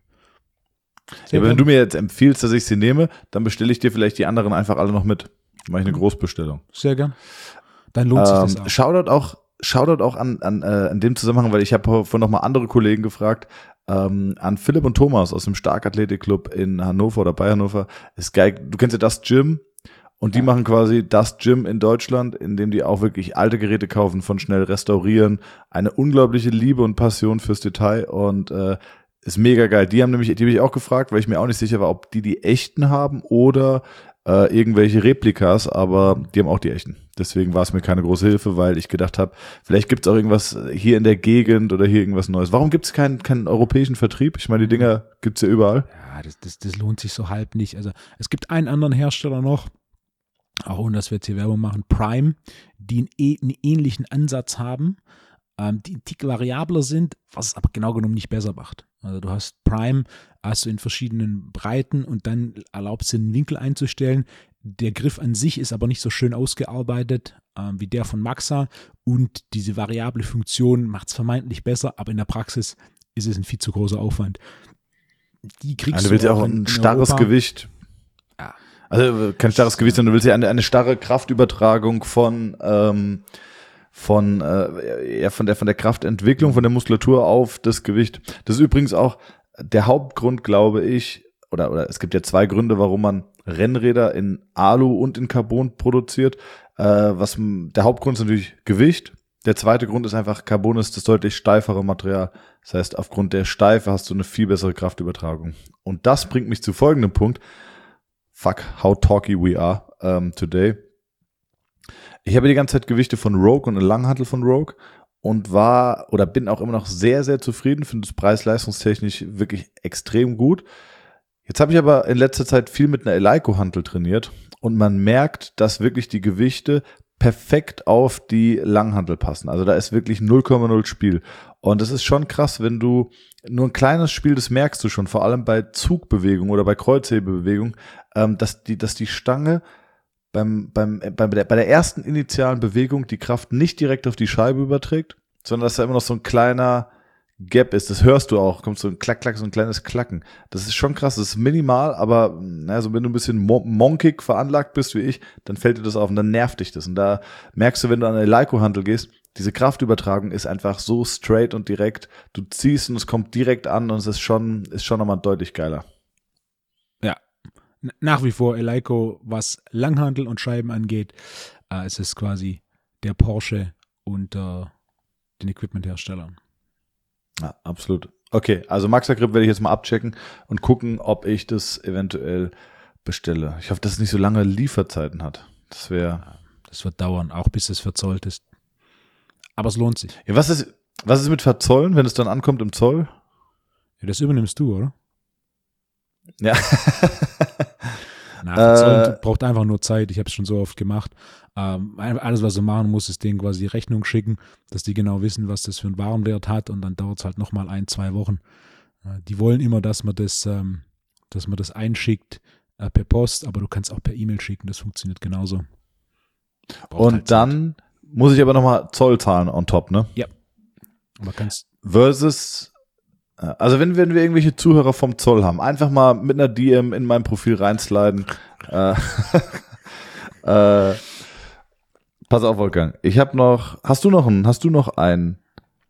Ja, aber wenn du mir jetzt empfiehlst, dass ich sie nehme, dann bestelle ich dir vielleicht die anderen einfach alle noch mit. Dann mache ich eine Großbestellung. Sehr gern. Dann lohnt sich das auch. Shoutout auch an dem Zusammenhang, weil ich habe vorhin noch mal andere Kollegen gefragt, an Philipp und Thomas aus dem Starkathletikclub in Hannover oder bei Hannover. Ist geil. Du kennst ja das Gym. Und die machen quasi das Gym in Deutschland, in dem die auch wirklich alte Geräte kaufen, von schnell restaurieren. Eine unglaubliche Liebe und Passion fürs Detail und ist mega geil. Die habe ich auch gefragt, weil ich mir auch nicht sicher war, ob die echten haben oder irgendwelche Replikas, aber die haben auch die echten. Deswegen war es mir keine große Hilfe, weil ich gedacht habe, vielleicht gibt es auch irgendwas hier in der Gegend oder hier irgendwas Neues. Warum gibt es keinen europäischen Vertrieb? Ich meine, die Dinger gibt es ja überall. Ja, das lohnt sich so halb nicht. Also es gibt einen anderen Hersteller noch, auch ohne dass wir jetzt hier Werbung machen, Prime, die einen ähnlichen Ansatz haben, die ein Tick variabler sind, was es aber genau genommen nicht besser macht. Also du hast Prime, hast du in verschiedenen Breiten und dann erlaubst du einen Winkel einzustellen. Der Griff an sich ist aber nicht so schön ausgearbeitet wie der von Maxa und diese variable Funktion macht es vermeintlich besser, aber in der Praxis ist es ein viel zu großer Aufwand. Die kriegst du willst ja auch ein starres Gewicht. Ja. Also kein starres Gewicht, sondern du willst ja eine starre Kraftübertragung von von der Kraftentwicklung, von der Muskulatur auf das Gewicht. Das ist übrigens auch der Hauptgrund, glaube ich, oder es gibt ja 2 Gründe, warum man Rennräder in Alu und in Carbon produziert. Der Hauptgrund ist natürlich Gewicht. Der zweite Grund ist einfach, Carbon ist das deutlich steifere Material. Das heißt, aufgrund der Steife hast du eine viel bessere Kraftübertragung. Und das bringt mich zu folgendem Punkt. Fuck, how talky we are today. Ich habe die ganze Zeit Gewichte von Rogue und eine Langhantel von Rogue und bin auch immer noch sehr, sehr zufrieden, finde es preis-leistungstechnisch wirklich extrem gut. Jetzt habe ich aber in letzter Zeit viel mit einer Eleiko-Hantel trainiert und man merkt, dass wirklich die Gewichte perfekt auf die Langhantel passen. Also da ist wirklich 0,0 Spiel. Und das ist schon krass, wenn du nur ein kleines Spiel, das merkst du schon, vor allem bei Zugbewegung oder bei Kreuzhebebewegung, dass die Stange bei der ersten initialen Bewegung die Kraft nicht direkt auf die Scheibe überträgt, sondern dass da immer noch so ein kleiner Gap ist. Das hörst du auch, kommt so ein Klack, Klack, so ein kleines Klacken. Das ist schon krass, das ist minimal, aber also wenn du ein bisschen monkig veranlagt bist wie ich, dann fällt dir das auf und dann nervt dich das. Und da merkst du, wenn du an eine Eleiko-Hantel gehst, diese Kraftübertragung ist einfach so straight und direkt. Du ziehst und es kommt direkt an und es ist schon nochmal deutlich geiler. Ja, nach wie vor Eleiko, was Langhantel und Scheiben angeht, es ist quasi der Porsche unter den Equipmentherstellern. Ja, absolut. Okay, also Maxagrip werde ich jetzt mal abchecken und gucken, ob ich das eventuell bestelle. Ich hoffe, dass es nicht so lange Lieferzeiten hat. Das wird dauern, auch bis es verzollt ist. Aber es lohnt sich. Ja, was ist mit Verzollen, wenn es dann ankommt im Zoll? Ja, das übernimmst du, oder? Ja. Verzollen braucht einfach nur Zeit. Ich habe es schon so oft gemacht. Alles, was du machen musst, ist denen quasi Rechnung schicken, dass die genau wissen, was das für einen Warenwert hat und dann dauert es halt nochmal 1-2 Wochen. Die wollen immer, dass man das einschickt per Post, aber du kannst auch per E-Mail schicken. Das funktioniert genauso. Und halt dann muss ich aber nochmal Zoll zahlen on top, ne? Ja. Aber versus, also wenn wir irgendwelche Zuhörer vom Zoll haben, einfach mal mit einer DM in mein Profil reinsliden. Pass auf, Wolfgang. Hast du noch ein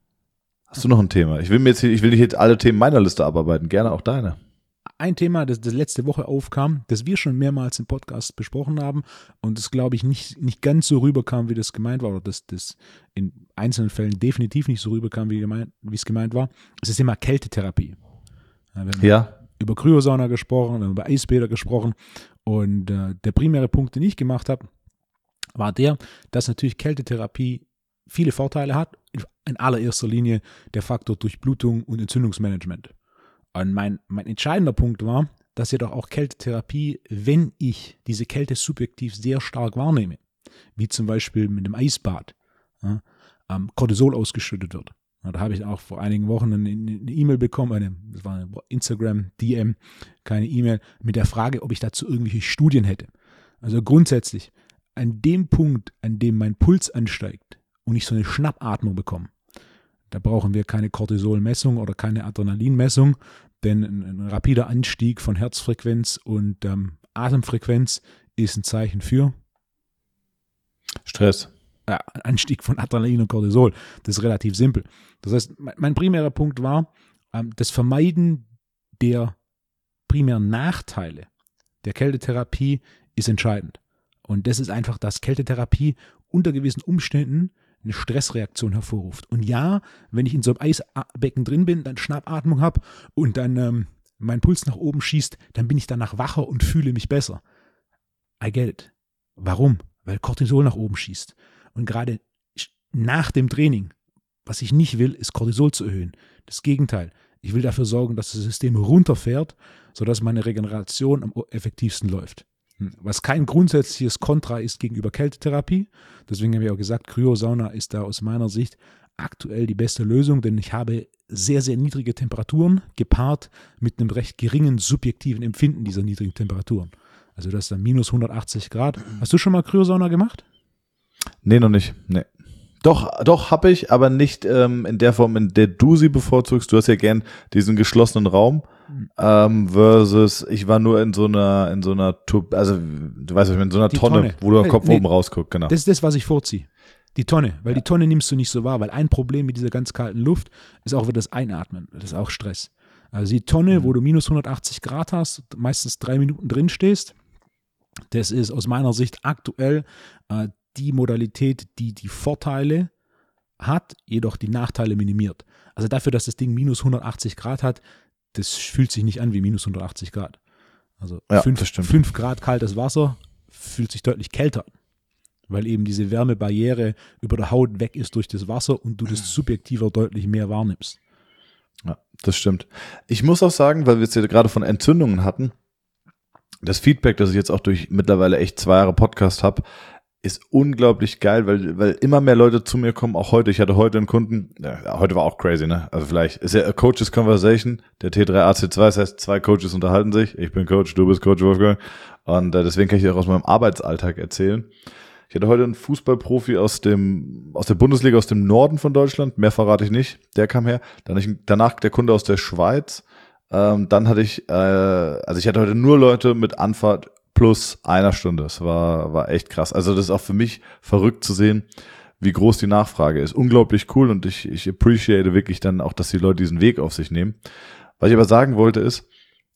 Thema? Ich will nicht jetzt alle Themen meiner Liste abarbeiten, gerne auch deine. Ein Thema, das letzte Woche aufkam, das wir schon mehrmals im Podcast besprochen haben und das, glaube ich, nicht ganz so rüberkam, wie das gemeint war, oder das in einzelnen Fällen definitiv nicht so rüberkam, wie es gemeint war, ist das Thema Kältetherapie. Wir haben über Kryosauna gesprochen, wir haben über Eisbäder gesprochen und der primäre Punkt, den ich gemacht habe, war dass natürlich Kältetherapie viele Vorteile hat, in allererster Linie der Faktor Durchblutung und Entzündungsmanagement. Und mein entscheidender Punkt war, dass jedoch auch Kältetherapie, wenn ich diese Kälte subjektiv sehr stark wahrnehme, wie zum Beispiel mit dem Eisbad, Cortisol ausgeschüttet wird. Da habe ich auch vor einigen Wochen eine E-Mail bekommen, das war eine Instagram-DM, keine E-Mail, mit der Frage, ob ich dazu irgendwelche Studien hätte. Also grundsätzlich, an dem Punkt, an dem mein Puls ansteigt und ich so eine Schnappatmung bekomme, da brauchen wir keine Cortisolmessung oder keine Adrenalinmessung, denn ein rapider Anstieg von Herzfrequenz und Atemfrequenz ist ein Zeichen für Stress. Ja, ein Anstieg von Adrenalin und Cortisol. Das ist relativ simpel. Das heißt, mein primärer Punkt war, das Vermeiden der primären Nachteile der Kältetherapie ist entscheidend. Und das ist einfach, dass Kältetherapie unter gewissen Umständen eine Stressreaktion hervorruft. Und ja, wenn ich in so einem Eisbecken drin bin, dann Schnappatmung habe und dann mein Puls nach oben schießt, dann bin ich danach wacher und fühle mich besser. I get it. Warum? Weil Cortisol nach oben schießt. Und gerade nach dem Training, was ich nicht will, ist Cortisol zu erhöhen. Das Gegenteil. Ich will dafür sorgen, dass das System runterfährt, sodass meine Regeneration am effektivsten läuft. Was kein grundsätzliches Kontra ist gegenüber Kältetherapie. Deswegen habe ich auch gesagt, Kryosauna ist da aus meiner Sicht aktuell die beste Lösung, denn ich habe sehr, sehr niedrige Temperaturen gepaart mit einem recht geringen subjektiven Empfinden dieser niedrigen Temperaturen. Also das ist dann minus 180 Grad. Hast du schon mal Kryosauna gemacht? Nee, noch nicht. Nee. Doch, habe ich, aber nicht in der Form, in der du sie bevorzugst. Du hast ja gern diesen geschlossenen Raum versus ich war nur in so einer also du weißt, in so einer Tonne, wo der Kopf oben rausguckt. Genau. Das ist das, was ich vorziehe. Die Tonne, weil die Tonne nimmst du nicht so wahr, weil ein Problem mit dieser ganz kalten Luft ist auch wieder das Einatmen, das ist auch Stress. Also die Tonne, wo du minus 180 Grad hast, meistens 3 Minuten drin stehst, das ist aus meiner Sicht aktuell die Modalität, die die Vorteile hat, jedoch die Nachteile minimiert. Also dafür, dass das Ding minus 180 Grad hat, das fühlt sich nicht an wie minus 180 Grad. Also 5 Grad kaltes Wasser fühlt sich deutlich kälter an, weil eben diese Wärmebarriere über der Haut weg ist durch das Wasser und du das subjektiver deutlich mehr wahrnimmst. Ja, das stimmt. Ich muss auch sagen, weil wir jetzt hier gerade von Entzündungen hatten, das Feedback, das ich jetzt auch durch mittlerweile echt 2 Jahre Podcast habe, ist unglaublich geil, weil immer mehr Leute zu mir kommen, auch heute. Ich hatte heute einen Kunden, heute war auch crazy, ne? Also vielleicht ist ja a Coaches Conversation, der T3AC2, das heißt 2 Coaches unterhalten sich. Ich bin Coach, du bist Coach, Wolfgang. Und deswegen kann ich dir auch aus meinem Arbeitsalltag erzählen. Ich hatte heute einen Fußballprofi aus der Bundesliga, aus dem Norden von Deutschland. Mehr verrate ich nicht. Der kam her. Danach der Kunde aus der Schweiz. Dann hatte ich, ich hatte heute nur Leute mit Anfahrt plus 1 Stunde. Das war echt krass. Also das ist auch für mich verrückt zu sehen, wie groß die Nachfrage ist. Unglaublich cool und ich appreciate wirklich dann auch, dass die Leute diesen Weg auf sich nehmen. Was ich aber sagen wollte ist,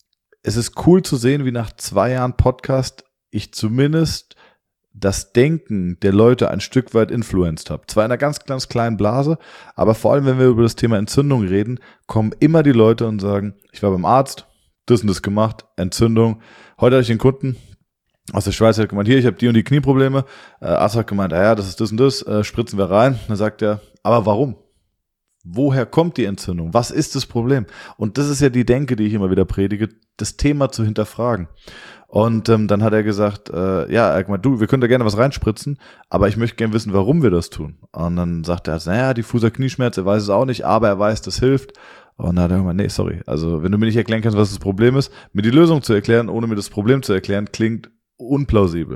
es ist cool zu sehen, wie nach 2 Jahren Podcast ich zumindest das Denken der Leute ein Stück weit influenced habe. Zwar in einer ganz, ganz kleinen Blase, aber vor allem, wenn wir über das Thema Entzündung reden, kommen immer die Leute und sagen, ich war beim Arzt, das und das gemacht, Entzündung. Heute hatte ich einen Kunden aus der Schweiz, der hat gemeint, hier, ich habe die und die Knieprobleme. Arzt hat gemeint, ja, das ist das und das, spritzen wir rein. Dann sagt er, aber warum? Woher kommt die Entzündung? Was ist das Problem? Und das ist ja die Denke, die ich immer wieder predige, das Thema zu hinterfragen. Und dann hat er gesagt, er hat gemeint, wir können da gerne was reinspritzen, aber ich möchte gerne wissen, warum wir das tun. Und dann sagt er, naja, diffuser Knieschmerz, er weiß es auch nicht, aber er weiß, das hilft. Und dann hat er gemeint, nee, sorry, also wenn du mir nicht erklären kannst, was das Problem ist, mir die Lösung zu erklären, ohne mir das Problem zu erklären, klingt unplausibel.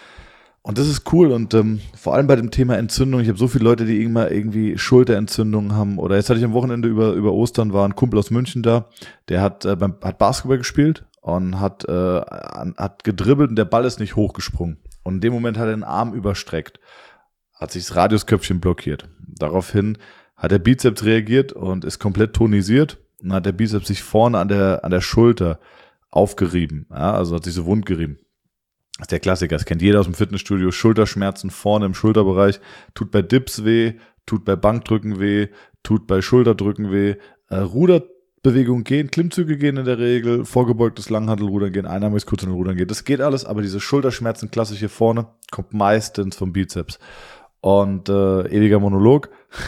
Und das ist cool und vor allem bei dem Thema Entzündung, ich habe so viele Leute, die irgendwie Schulterentzündungen haben oder jetzt hatte ich am Wochenende über Ostern, war ein Kumpel aus München da, der hat Basketball gespielt und hat gedribbelt und der Ball ist nicht hochgesprungen. Und in dem Moment hat er den Arm überstreckt, hat sich das Radiusköpfchen blockiert. Daraufhin hat der Bizeps reagiert und ist komplett tonisiert und dann hat der Bizeps sich vorne an der Schulter aufgerieben, ja, also hat sich so wund gerieben. Das ist der Klassiker, das kennt jeder aus dem Fitnessstudio, Schulterschmerzen vorne im Schulterbereich, tut bei Dips weh, tut bei Bankdrücken weh, tut bei Schulterdrücken weh, Ruderbewegungen gehen, Klimmzüge gehen in der Regel, vorgebeugtes Langhantelrudern gehen, einarmiges Kurzhantelrudern geht, das geht alles, aber diese Schulterschmerzen klassisch hier vorne kommt meistens vom Bizeps. Und ewiger Monolog,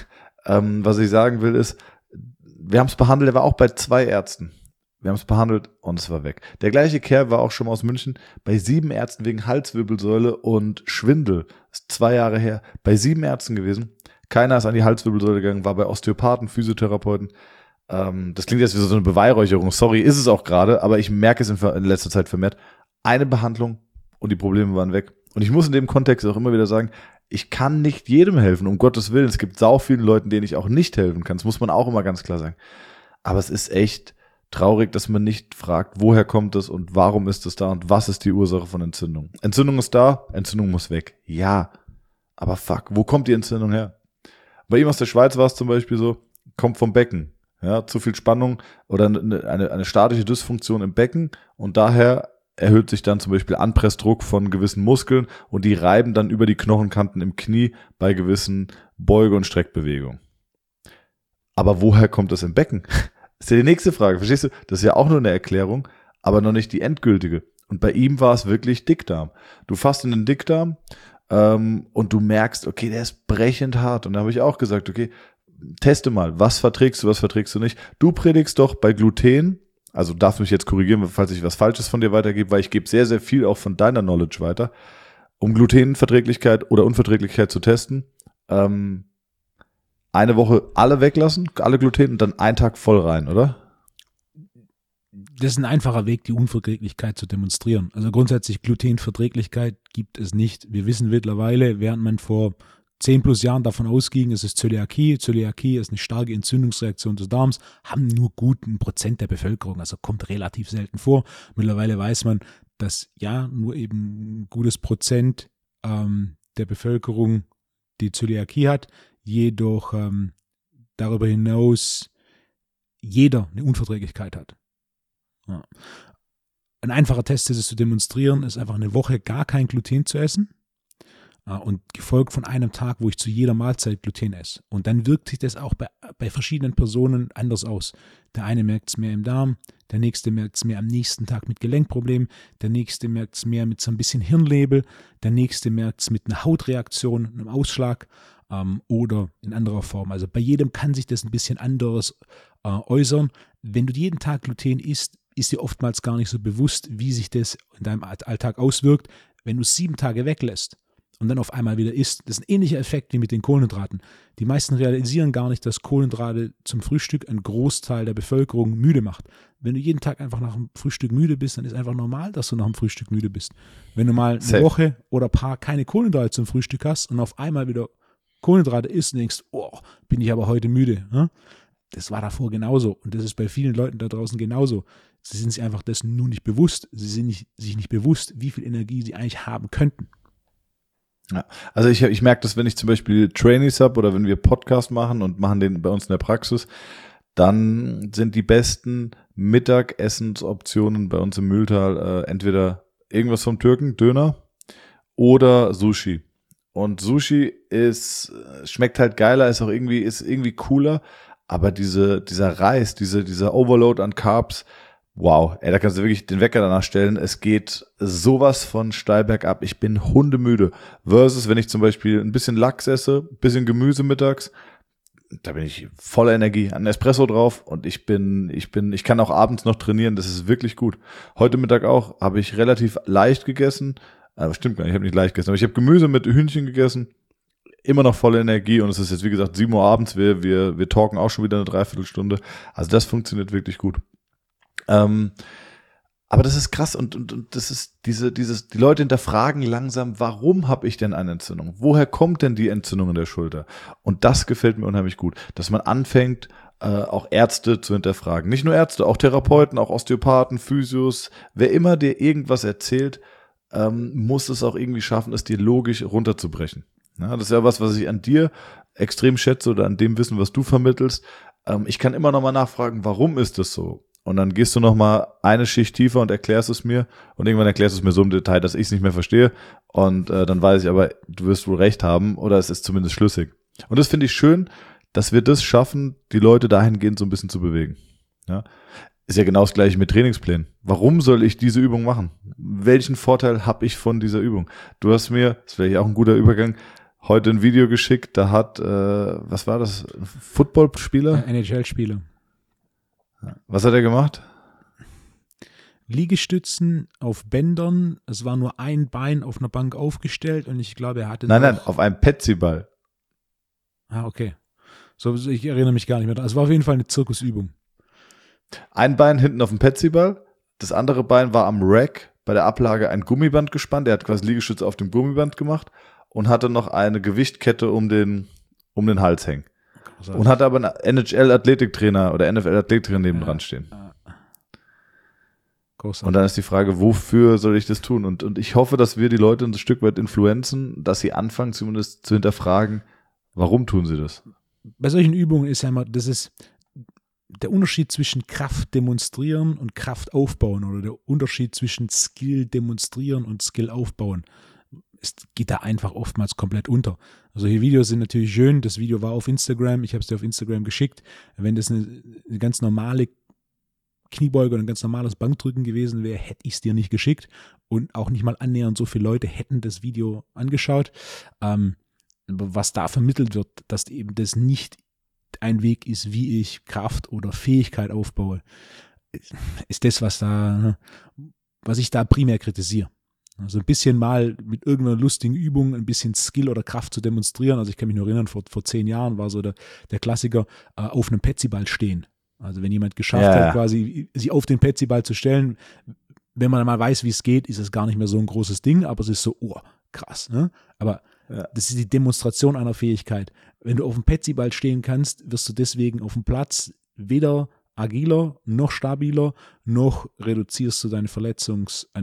was ich sagen will ist, wir haben es behandelt, er war auch bei 2 Ärzten. Wir haben es behandelt und es war weg. Der gleiche Kerl war auch schon mal aus München bei 7 Ärzten wegen Halswirbelsäule und Schwindel. Das ist 2 Jahre her. Bei 7 Ärzten gewesen. Keiner ist an die Halswirbelsäule gegangen, war bei Osteopathen, Physiotherapeuten. Das klingt jetzt wie so eine Beweihräucherung. Sorry, ist es auch gerade, aber ich merke es in letzter Zeit vermehrt. Eine Behandlung und die Probleme waren weg. Und ich muss in dem Kontext auch immer wieder sagen, ich kann nicht jedem helfen, um Gottes Willen. Es gibt sau vielen Leuten, denen ich auch nicht helfen kann. Das muss man auch immer ganz klar sagen. Aber es ist echt traurig, dass man nicht fragt, woher kommt es und warum ist es da und was ist die Ursache von Entzündung. Entzündung ist da, Entzündung muss weg. Ja, aber fuck, wo kommt die Entzündung her? Bei ihm aus der Schweiz war es zum Beispiel so, kommt vom Becken. Ja, zu viel Spannung oder eine statische Dysfunktion im Becken und daher erhöht sich dann zum Beispiel Anpressdruck von gewissen Muskeln und die reiben dann über die Knochenkanten im Knie bei gewissen Beuge- und Streckbewegungen. Aber woher kommt das im Becken? Das ist ja die nächste Frage, verstehst du? Das ist ja auch nur eine Erklärung, aber noch nicht die endgültige. Und bei ihm war es wirklich Dickdarm. Du fasst in den Dickdarm und du merkst, okay, der ist brechend hart. Und da habe ich auch gesagt, okay, teste mal, was verträgst du nicht? Du predigst doch bei Gluten, also darfst mich jetzt korrigieren, falls ich was Falsches von dir weitergebe, weil ich gebe sehr, sehr viel auch von deiner Knowledge weiter, um Glutenverträglichkeit oder Unverträglichkeit zu testen. Eine Woche alle weglassen, alle Gluten und dann einen Tag voll rein, oder? Das ist ein einfacher Weg, die Unverträglichkeit zu demonstrieren. Also grundsätzlich Glutenverträglichkeit gibt es nicht. Wir wissen mittlerweile, während man vor 10 plus Jahren davon ausging, es ist Zöliakie. Zöliakie ist eine starke Entzündungsreaktion des Darms, haben nur gut 1% der Bevölkerung, also kommt relativ selten vor. Mittlerweile weiß man, dass ja nur eben ein gutes Prozent der Bevölkerung die Zöliakie hat, jedoch darüber hinaus jeder eine Unverträglichkeit hat. Ja. Ein einfacher Test, das zu demonstrieren, ist einfach eine Woche gar kein Gluten zu essen und gefolgt von einem Tag, wo ich zu jeder Mahlzeit Gluten esse. Und dann wirkt sich das auch bei verschiedenen Personen anders aus. Der eine merkt es mehr im Darm, der nächste merkt es mehr am nächsten Tag mit Gelenkproblemen, der nächste merkt es mehr mit so ein bisschen Hirnlebel, der nächste merkt es mit einer Hautreaktion, einem Ausschlag oder in anderer Form. Also bei jedem kann sich das ein bisschen anderes äußern. Wenn du jeden Tag Gluten isst, ist dir oftmals gar nicht so bewusst, wie sich das in deinem Alltag auswirkt. Wenn du es 7 Tage weglässt und dann auf einmal wieder isst, das ist ein ähnlicher Effekt wie mit den Kohlenhydraten. Die meisten realisieren gar nicht, dass Kohlenhydrate zum Frühstück einen Großteil der Bevölkerung müde macht. Wenn du jeden Tag einfach nach dem Frühstück müde bist, dann ist einfach normal, dass du nach dem Frühstück müde bist. Wenn du mal eine Woche oder ein paar keine Kohlenhydrate zum Frühstück hast und auf einmal wieder Kohlenhydrate isst und denkst, oh, bin ich aber heute müde. Ne? Das war davor genauso und das ist bei vielen Leuten da draußen genauso. Sie sind sich einfach dessen nur nicht bewusst. Sie sind sich nicht bewusst, wie viel Energie sie eigentlich haben könnten. Ja, also ich merke das, wenn ich zum Beispiel Trainees habe oder wenn wir Podcast machen und machen den bei uns in der Praxis, dann sind die besten Mittagessensoptionen bei uns im Mühltal entweder irgendwas vom Türken, Döner oder Sushi. Und Sushi schmeckt halt geiler, ist irgendwie cooler, aber dieser Reis, dieser Overload an Carbs, wow, da kannst du wirklich den Wecker danach stellen. Es geht sowas von steil bergab. Ich bin hundemüde. Versus, wenn ich zum Beispiel ein bisschen Lachs esse, ein bisschen Gemüse mittags, da bin ich voller Energie, ein Espresso drauf und ich kann auch abends noch trainieren. Das ist wirklich gut. Heute Mittag auch habe ich relativ leicht gegessen. Aber stimmt gar nicht, ich habe nicht leicht gegessen. Aber ich habe Gemüse mit Hühnchen gegessen. Immer noch volle Energie und es ist jetzt, wie gesagt, 7 Uhr abends. Wir talken auch schon wieder eine Dreiviertelstunde. Also das funktioniert wirklich gut. Aber das ist krass und das ist die Leute hinterfragen langsam, warum habe ich denn eine Entzündung? Woher kommt denn die Entzündung in der Schulter? Und das gefällt mir unheimlich gut, dass man anfängt, auch Ärzte zu hinterfragen. Nicht nur Ärzte, auch Therapeuten, auch Osteopathen, Physios, wer immer dir irgendwas erzählt, muss es auch irgendwie schaffen, es dir logisch runterzubrechen. Ja, das ist ja was ich an dir extrem schätze oder an dem Wissen, was du vermittelst. Ich kann immer noch mal nachfragen, warum ist das so? Und dann gehst du noch mal eine Schicht tiefer und erklärst es mir. Und irgendwann erklärst du es mir so im Detail, dass ich es nicht mehr verstehe. Und dann weiß ich aber, du wirst wohl recht haben oder es ist zumindest schlüssig. Und das finde ich schön, dass wir das schaffen, die Leute dahingehend so ein bisschen zu bewegen. Ja. Ist ja genau das Gleiche mit Trainingsplänen. Warum soll ich diese Übung machen? Welchen Vorteil habe ich von dieser Übung? Du hast mir, das wäre ja auch ein guter Übergang, heute ein Video geschickt, da hat, was war das, ein Footballspieler? NHL-Spieler. Was hat er gemacht? Liegestützen auf Bändern, es war nur ein Bein auf einer Bank aufgestellt und ich glaube, er hatte Nein, auf einem Petsyball. Ah, okay. So, ich erinnere mich gar nicht mehr. Es war auf jeden Fall eine Zirkusübung. Ein Bein hinten auf dem Petsyball, das andere Bein war am Rack bei der Ablage ein Gummiband gespannt, der hat quasi Liegestütze auf dem Gummiband gemacht und hatte noch eine Gewichtkette um den Hals hängen. Und hatte aber einen NHL-Athletiktrainer oder NFL-Athletiktrainer nebendran stehen. Und dann ist die Frage, wofür soll ich das tun? Und ich hoffe, dass wir die Leute ein Stück weit influenzen, dass sie anfangen zumindest zu hinterfragen, warum tun sie das? Bei solchen Übungen ist ja immer, das ist der Unterschied zwischen Kraft demonstrieren und Kraft aufbauen oder der Unterschied zwischen Skill demonstrieren und Skill aufbauen. Es geht da einfach oftmals komplett unter. Also hier Videos sind natürlich schön, das Video war auf Instagram, ich habe es dir auf Instagram geschickt. Wenn das eine ganz normale Kniebeuge oder ein ganz normales Bankdrücken gewesen wäre, hätte ich es dir nicht geschickt und auch nicht mal annähernd so viele Leute hätten das Video angeschaut. Was da vermittelt wird, dass eben das nicht ein Weg ist, wie ich Kraft oder Fähigkeit aufbaue, ist das, was ich da primär kritisiere. Also ein bisschen mal mit irgendeiner lustigen Übung ein bisschen Skill oder Kraft zu demonstrieren. Also ich kann mich nur erinnern, vor 10 Jahren war so der Klassiker, auf einem Petsyball stehen. Also wenn jemand geschafft hat, quasi sich auf den Petsyball zu stellen, wenn man mal weiß, wie es geht, ist es gar nicht mehr so ein großes Ding, aber es ist so, oh, krass. Ne? Aber das ist die Demonstration einer Fähigkeit. Wenn du auf dem Petsyball stehen kannst, wirst du deswegen auf dem Platz weder agiler, noch stabiler, noch reduzierst du deine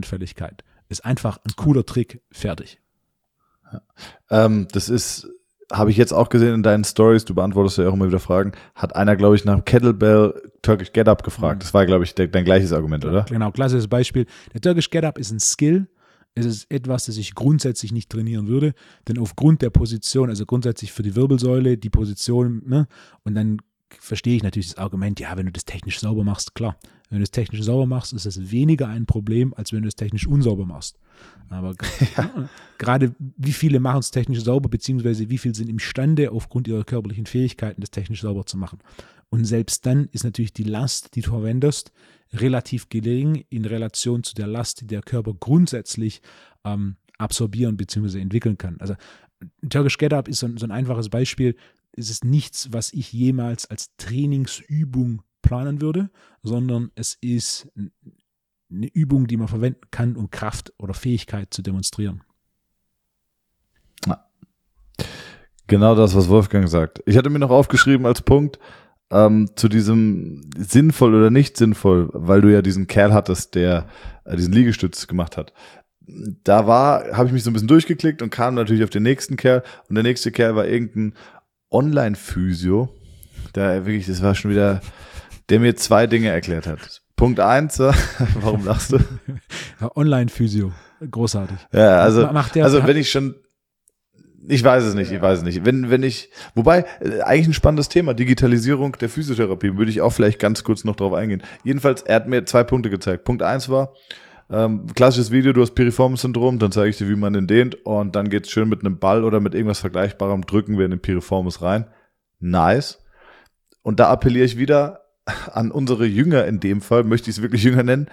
Verletzungsanfälligkeit. Ist einfach ein cooler Trick, fertig. Das ist habe ich jetzt auch gesehen in deinen Stories, du beantwortest ja auch immer wieder Fragen, hat einer, glaube ich, nach dem Kettlebell Turkish Get-Up gefragt. Das war, glaube ich, dein gleiches Argument, oder? Genau, klassisches Beispiel. Der Turkish Get-Up ist ein Skill. Es ist etwas, das ich grundsätzlich nicht trainieren würde, denn aufgrund der Position, also grundsätzlich für die Wirbelsäule, die Position, ne, und dann verstehe ich natürlich das Argument, ja, wenn du das technisch sauber machst, klar. Wenn du das technisch sauber machst, ist es weniger ein Problem, als wenn du es technisch unsauber machst. Aber gerade wie viele machen es technisch sauber, beziehungsweise wie viele sind imstande, aufgrund ihrer körperlichen Fähigkeiten, das technisch sauber zu machen. Und selbst dann ist natürlich die Last, die du verwendest, relativ gering in Relation zu der Last, die der Körper grundsätzlich absorbieren bzw. entwickeln kann. Also Turkish Get-Up ist so ein einfaches Beispiel. Es ist nichts, was ich jemals als Trainingsübung planen würde, sondern es ist eine Übung, die man verwenden kann, um Kraft oder Fähigkeit zu demonstrieren. Ja. Genau das, was Wolfgang sagt. Ich hatte mir noch aufgeschrieben als Punkt zu diesem sinnvoll oder nicht sinnvoll, weil du ja diesen Kerl hattest, der diesen Liegestütz gemacht hat. Da habe ich mich so ein bisschen durchgeklickt und kam natürlich auf den nächsten Kerl und der nächste Kerl war irgendein Online-Physio, das war schon wieder, der mir 2 Dinge erklärt hat. Punkt 1, warum lachst du? Ja, Online-Physio, großartig. Ja, also wenn ich schon, ich weiß es nicht. Wobei, eigentlich ein spannendes Thema, Digitalisierung der Physiotherapie, würde ich auch vielleicht ganz kurz noch drauf eingehen. Jedenfalls, er hat mir 2 Punkte gezeigt. Punkt 1 war, klassisches Video, du hast Piriformis-Syndrom, dann zeige ich dir, wie man den dehnt und dann geht's schön mit einem Ball oder mit irgendwas Vergleichbarem, drücken wir in den Piriformis rein. Nice. Und da appelliere ich wieder an unsere Jünger in dem Fall, möchte ich es wirklich Jünger nennen,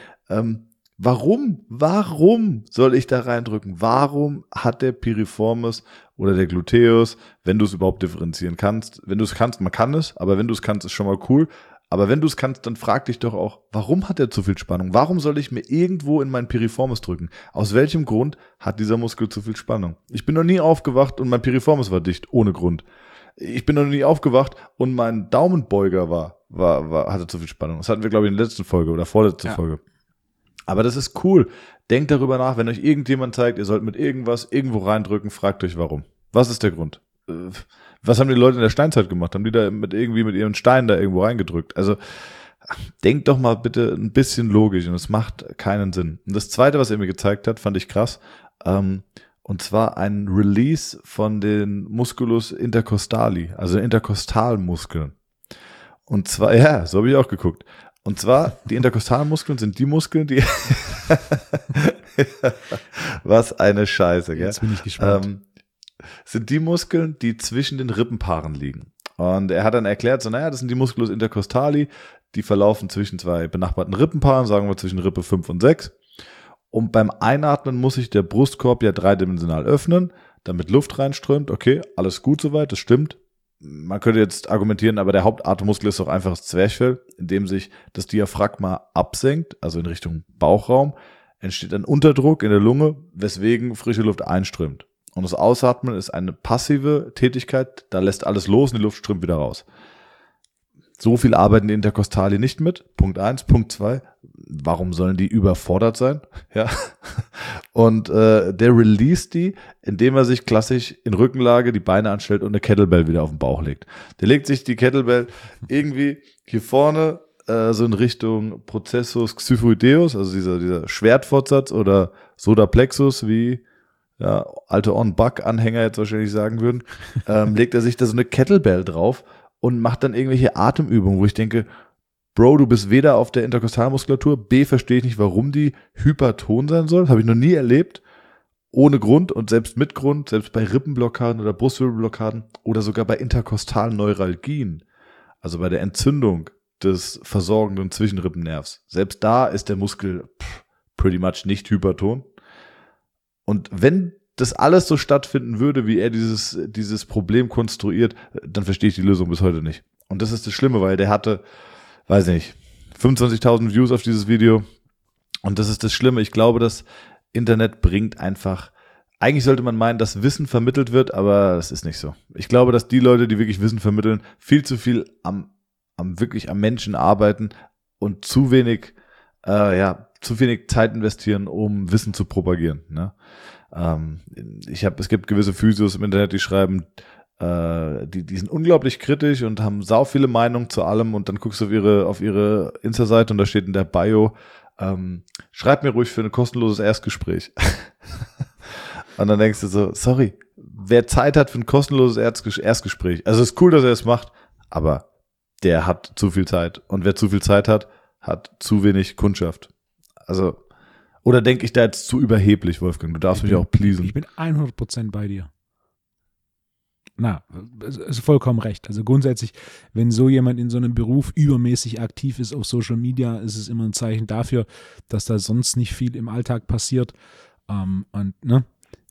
warum soll ich da reindrücken? Warum hat der Piriformis oder der Gluteus, wenn du es überhaupt differenzieren kannst, wenn du es kannst, man kann es, aber wenn du es kannst, ist schon mal cool. Aber wenn du es kannst, dann frag dich doch auch, warum hat er zu viel Spannung? Warum soll ich mir irgendwo in meinen Piriformis drücken? Aus welchem Grund hat dieser Muskel zu viel Spannung? Ich bin noch nie aufgewacht und mein Piriformis war dicht, ohne Grund. Ich bin noch nie aufgewacht und mein Daumenbeuger hatte zu viel Spannung. Das hatten wir, glaube ich, in der letzten Folge oder vorletzte Folge. Aber das ist cool. Denkt darüber nach, wenn euch irgendjemand zeigt, ihr sollt mit irgendwas irgendwo reindrücken, fragt euch warum. Was ist der Grund? Was haben die Leute in der Steinzeit gemacht? Haben die da mit ihren Steinen da irgendwo reingedrückt? Also denkt doch mal bitte ein bisschen logisch und es macht keinen Sinn. Und das Zweite, was er mir gezeigt hat, fand ich krass. Und zwar ein Release von den Musculus intercostali, also Interkostalmuskeln. Und zwar, ja, so habe ich auch geguckt. Und zwar, die Interkostalmuskeln sind die Muskeln, die was eine Scheiße, gell? Jetzt bin ich gespannt. Sind die Muskeln, die zwischen den Rippenpaaren liegen. Und er hat dann erklärt, so, naja, das sind die Musculus intercostali, die verlaufen zwischen 2 benachbarten Rippenpaaren, sagen wir zwischen Rippe 5 und 6. Und beim Einatmen muss sich der Brustkorb ja dreidimensional öffnen, damit Luft reinströmt. Okay, alles gut soweit, das stimmt. Man könnte jetzt argumentieren, aber der Hauptatemmuskel ist doch einfach das Zwerchfell, in dem sich das Diaphragma absenkt, also in Richtung Bauchraum, entsteht ein Unterdruck in der Lunge, weswegen frische Luft einströmt. Und das Ausatmen ist eine passive Tätigkeit, da lässt alles los und die Luft strömt wieder raus. So viel arbeiten die Interkostali nicht mit. Punkt 1. Punkt 2. Warum sollen die überfordert sein? Ja. Und der released die, indem er sich klassisch in Rückenlage die Beine anstellt und eine Kettlebell wieder auf den Bauch legt. Der legt sich die Kettlebell irgendwie hier vorne so in Richtung Processus xiphoideus, also dieser Schwertfortsatz oder Sodaplexus, wie ja, alte On-Buck-Anhänger jetzt wahrscheinlich sagen würden, legt er sich da so eine Kettlebell drauf und macht dann irgendwelche Atemübungen, wo ich denke, Bro, du bist weder auf der Interkostalmuskulatur, B, verstehe ich nicht, warum die hyperton sein soll, habe ich noch nie erlebt, ohne Grund und selbst mit Grund, selbst bei Rippenblockaden oder Brustwirbelblockaden oder sogar bei interkostalen Neuralgien, also bei der Entzündung des versorgenden Zwischenrippennervs. Selbst da ist der Muskel pretty much nicht hyperton. Und wenn das alles so stattfinden würde, wie er dieses Problem konstruiert, dann verstehe ich die Lösung bis heute nicht. Und das ist das Schlimme, weil der hatte, weiß nicht, 25.000 Views auf dieses Video. Und das ist das Schlimme. Ich glaube, das Internet bringt einfach, eigentlich sollte man meinen, dass Wissen vermittelt wird, aber das ist nicht so. Ich glaube, dass die Leute, die wirklich Wissen vermitteln, viel zu viel am Menschen arbeiten und zu wenig Zeit investieren, um Wissen zu propagieren. Ne? Es gibt gewisse Physios im Internet, die schreiben, die sind unglaublich kritisch und haben sau viele Meinungen zu allem und dann guckst du auf ihre Insta-Seite und da steht in der Bio, schreib mir ruhig für ein kostenloses Erstgespräch. Und dann denkst du so, sorry, wer Zeit hat für ein kostenloses Erstgespräch, also es ist cool, dass er es macht, aber der hat zu viel Zeit und wer zu viel Zeit hat zu wenig Kundschaft. Also, oder denke ich da jetzt zu überheblich, Wolfgang, du darfst mich auch pleasen. Ich bin 100% bei dir. Na, es ist vollkommen recht. Also grundsätzlich, wenn so jemand in so einem Beruf übermäßig aktiv ist auf Social Media, ist es immer ein Zeichen dafür, dass da sonst nicht viel im Alltag passiert. Und ne,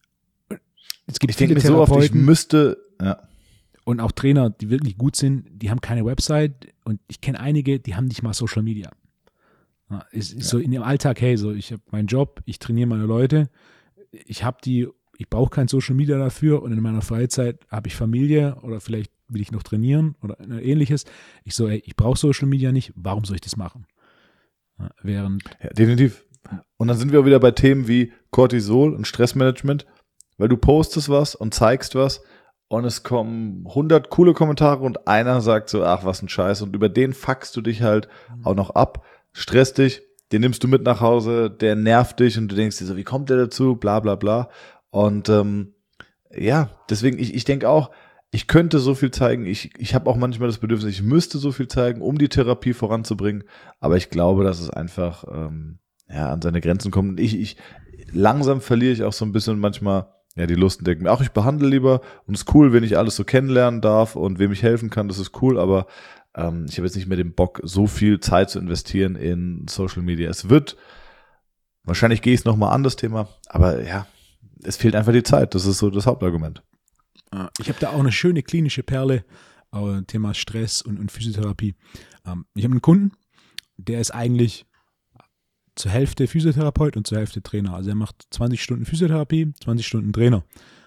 es gibt viele Therapeuten, so oft, ich müsste, ja. Und auch Trainer, die wirklich gut sind, die haben keine Website und ich kenne einige, die haben nicht mal Social Media. Ja, ist so in ihrem Alltag, hey, so ich habe meinen Job, ich trainiere meine Leute, ich brauche kein Social Media dafür und in meiner Freizeit habe ich Familie oder vielleicht will ich noch trainieren oder ähnliches. Ich brauche Social Media nicht, warum soll ich das machen? Ja, ja, definitiv. Und dann sind wir auch wieder bei Themen wie Cortisol und Stressmanagement, weil du postest was und zeigst was und es kommen 100 coole Kommentare und einer sagt so, ach, was ein Scheiß und über den fuckst du dich halt auch noch ab, stresst dich, den nimmst du mit nach Hause, der nervt dich und du denkst dir so, wie kommt der dazu, bla bla bla. Und ja, deswegen, ich denke auch, ich könnte so viel zeigen, ich habe auch manchmal das Bedürfnis, ich müsste so viel zeigen, um die Therapie voranzubringen, aber ich glaube, dass es einfach an seine Grenzen kommt. Und langsam verliere ich auch so ein bisschen manchmal die Lust und denke mir, ach, ich behandle lieber und es ist cool, wenn ich alles so kennenlernen darf und wem ich helfen kann, das ist cool, aber ich habe jetzt nicht mehr den Bock, so viel Zeit zu investieren in Social Media. Wahrscheinlich gehe ich es nochmal an, das Thema, aber ja, es fehlt einfach die Zeit, das ist so das Hauptargument. Ich habe da auch eine schöne klinische Perle, Thema Stress und Physiotherapie. Ich habe einen Kunden, der ist eigentlich zur Hälfte Physiotherapeut und zur Hälfte Trainer. Also er macht 20 Stunden Physiotherapie, 20 Stunden Trainer.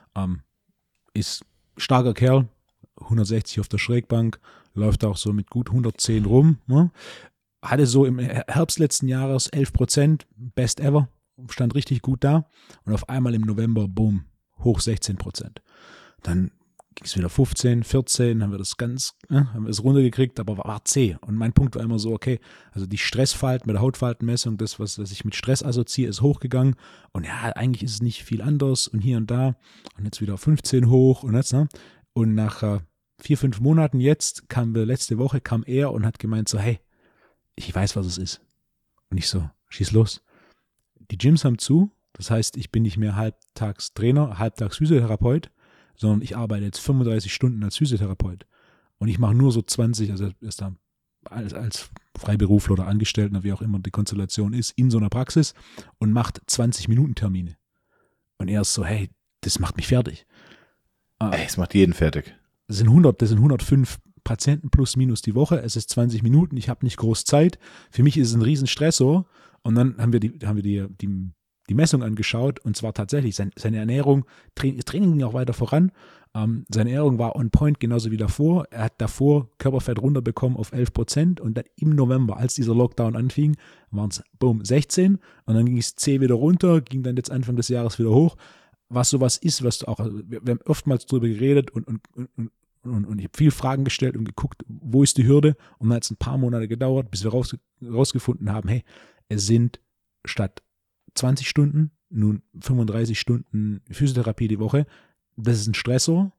Ist starker Kerl, 160 auf der Schrägbank, läuft auch so mit gut 110 rum. Ne? Hatte so im Herbst letzten Jahres 11%, best ever, stand richtig gut da. Und auf einmal im November, boom, hoch 16%. Dann ging es wieder 15, 14, haben wir es runtergekriegt, aber war zäh. Und mein Punkt war immer so, okay, also die Stressfalten mit der Hautfaltenmessung, das, was ich mit Stress assoziiere, ist hochgegangen. Und ja, eigentlich ist es nicht viel anders und hier und da. Und jetzt wieder 15 hoch und jetzt, ne? Und nach 4-5 Monaten letzte Woche kam er und hat gemeint so, hey, ich weiß, was es ist. Und ich so, schieß los. Die Gyms haben zu, das heißt, ich bin nicht mehr halbtags Trainer, halbtags Physiotherapeut, sondern ich arbeite jetzt 35 Stunden als Physiotherapeut. Und ich mache nur so 20, also ist da als Freiberufler oder Angestellter, wie auch immer die Konstellation ist, in so einer Praxis und macht 20-Minuten-Termine. Und er ist so, hey, das macht mich fertig. Es macht jeden fertig. Das sind 105 Patienten plus minus die Woche. Es ist 20 Minuten, ich habe nicht groß Zeit. Für mich ist es ein Riesenstressor. Und dann haben wir die Messung angeschaut und zwar tatsächlich seine Ernährung, Training ging auch weiter voran. Seine Ernährung war on point, genauso wie davor. Er hat davor Körperfett runterbekommen auf 11% und dann im November, als dieser Lockdown anfing, waren es 16 und dann ging es zäh wieder runter, ging dann jetzt Anfang des Jahres wieder hoch. Was sowas ist, was du auch, wir haben oftmals drüber geredet und ich habe viele Fragen gestellt und geguckt, wo ist die Hürde? Und dann hat es ein paar Monate gedauert, bis wir rausgefunden haben, hey, es sind statt 20 Stunden nun 35 Stunden Physiotherapie die Woche. Das ist ein Stressor.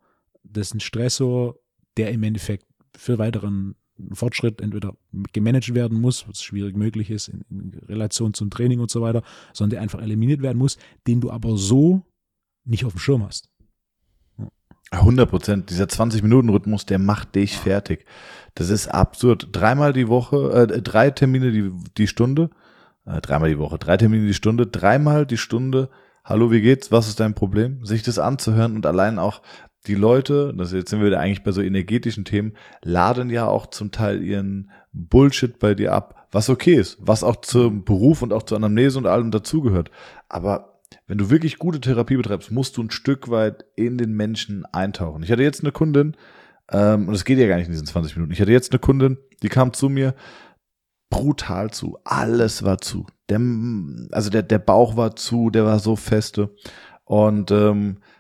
Der im Endeffekt für weiteren Fortschritt entweder gemanagt werden muss, was schwierig möglich ist in Relation zum Training und so weiter, sondern der einfach eliminiert werden muss, den du aber so nicht auf dem Schirm hast. 100%. Dieser 20-Minuten-Rhythmus, der macht dich fertig. Das ist absurd. 3 Termine die Stunde. 3 die Woche, 3 Termine die Stunde, 3-mal die Stunde. Hallo, wie geht's? Was ist dein Problem? Sich das anzuhören und allein auch die Leute, jetzt sind wir wieder eigentlich bei so energetischen Themen, laden ja auch zum Teil ihren Bullshit bei dir ab, was okay ist, was auch zum Beruf und auch zur Anamnese und allem dazugehört. Aber wenn du wirklich gute Therapie betreibst, musst du ein Stück weit in den Menschen eintauchen. Ich hatte jetzt eine Kundin, und es geht ja gar nicht in diesen 20 Minuten, ich hatte jetzt eine Kundin, die kam zu mir, brutal zu, alles war zu. Der Bauch war zu, der war so feste und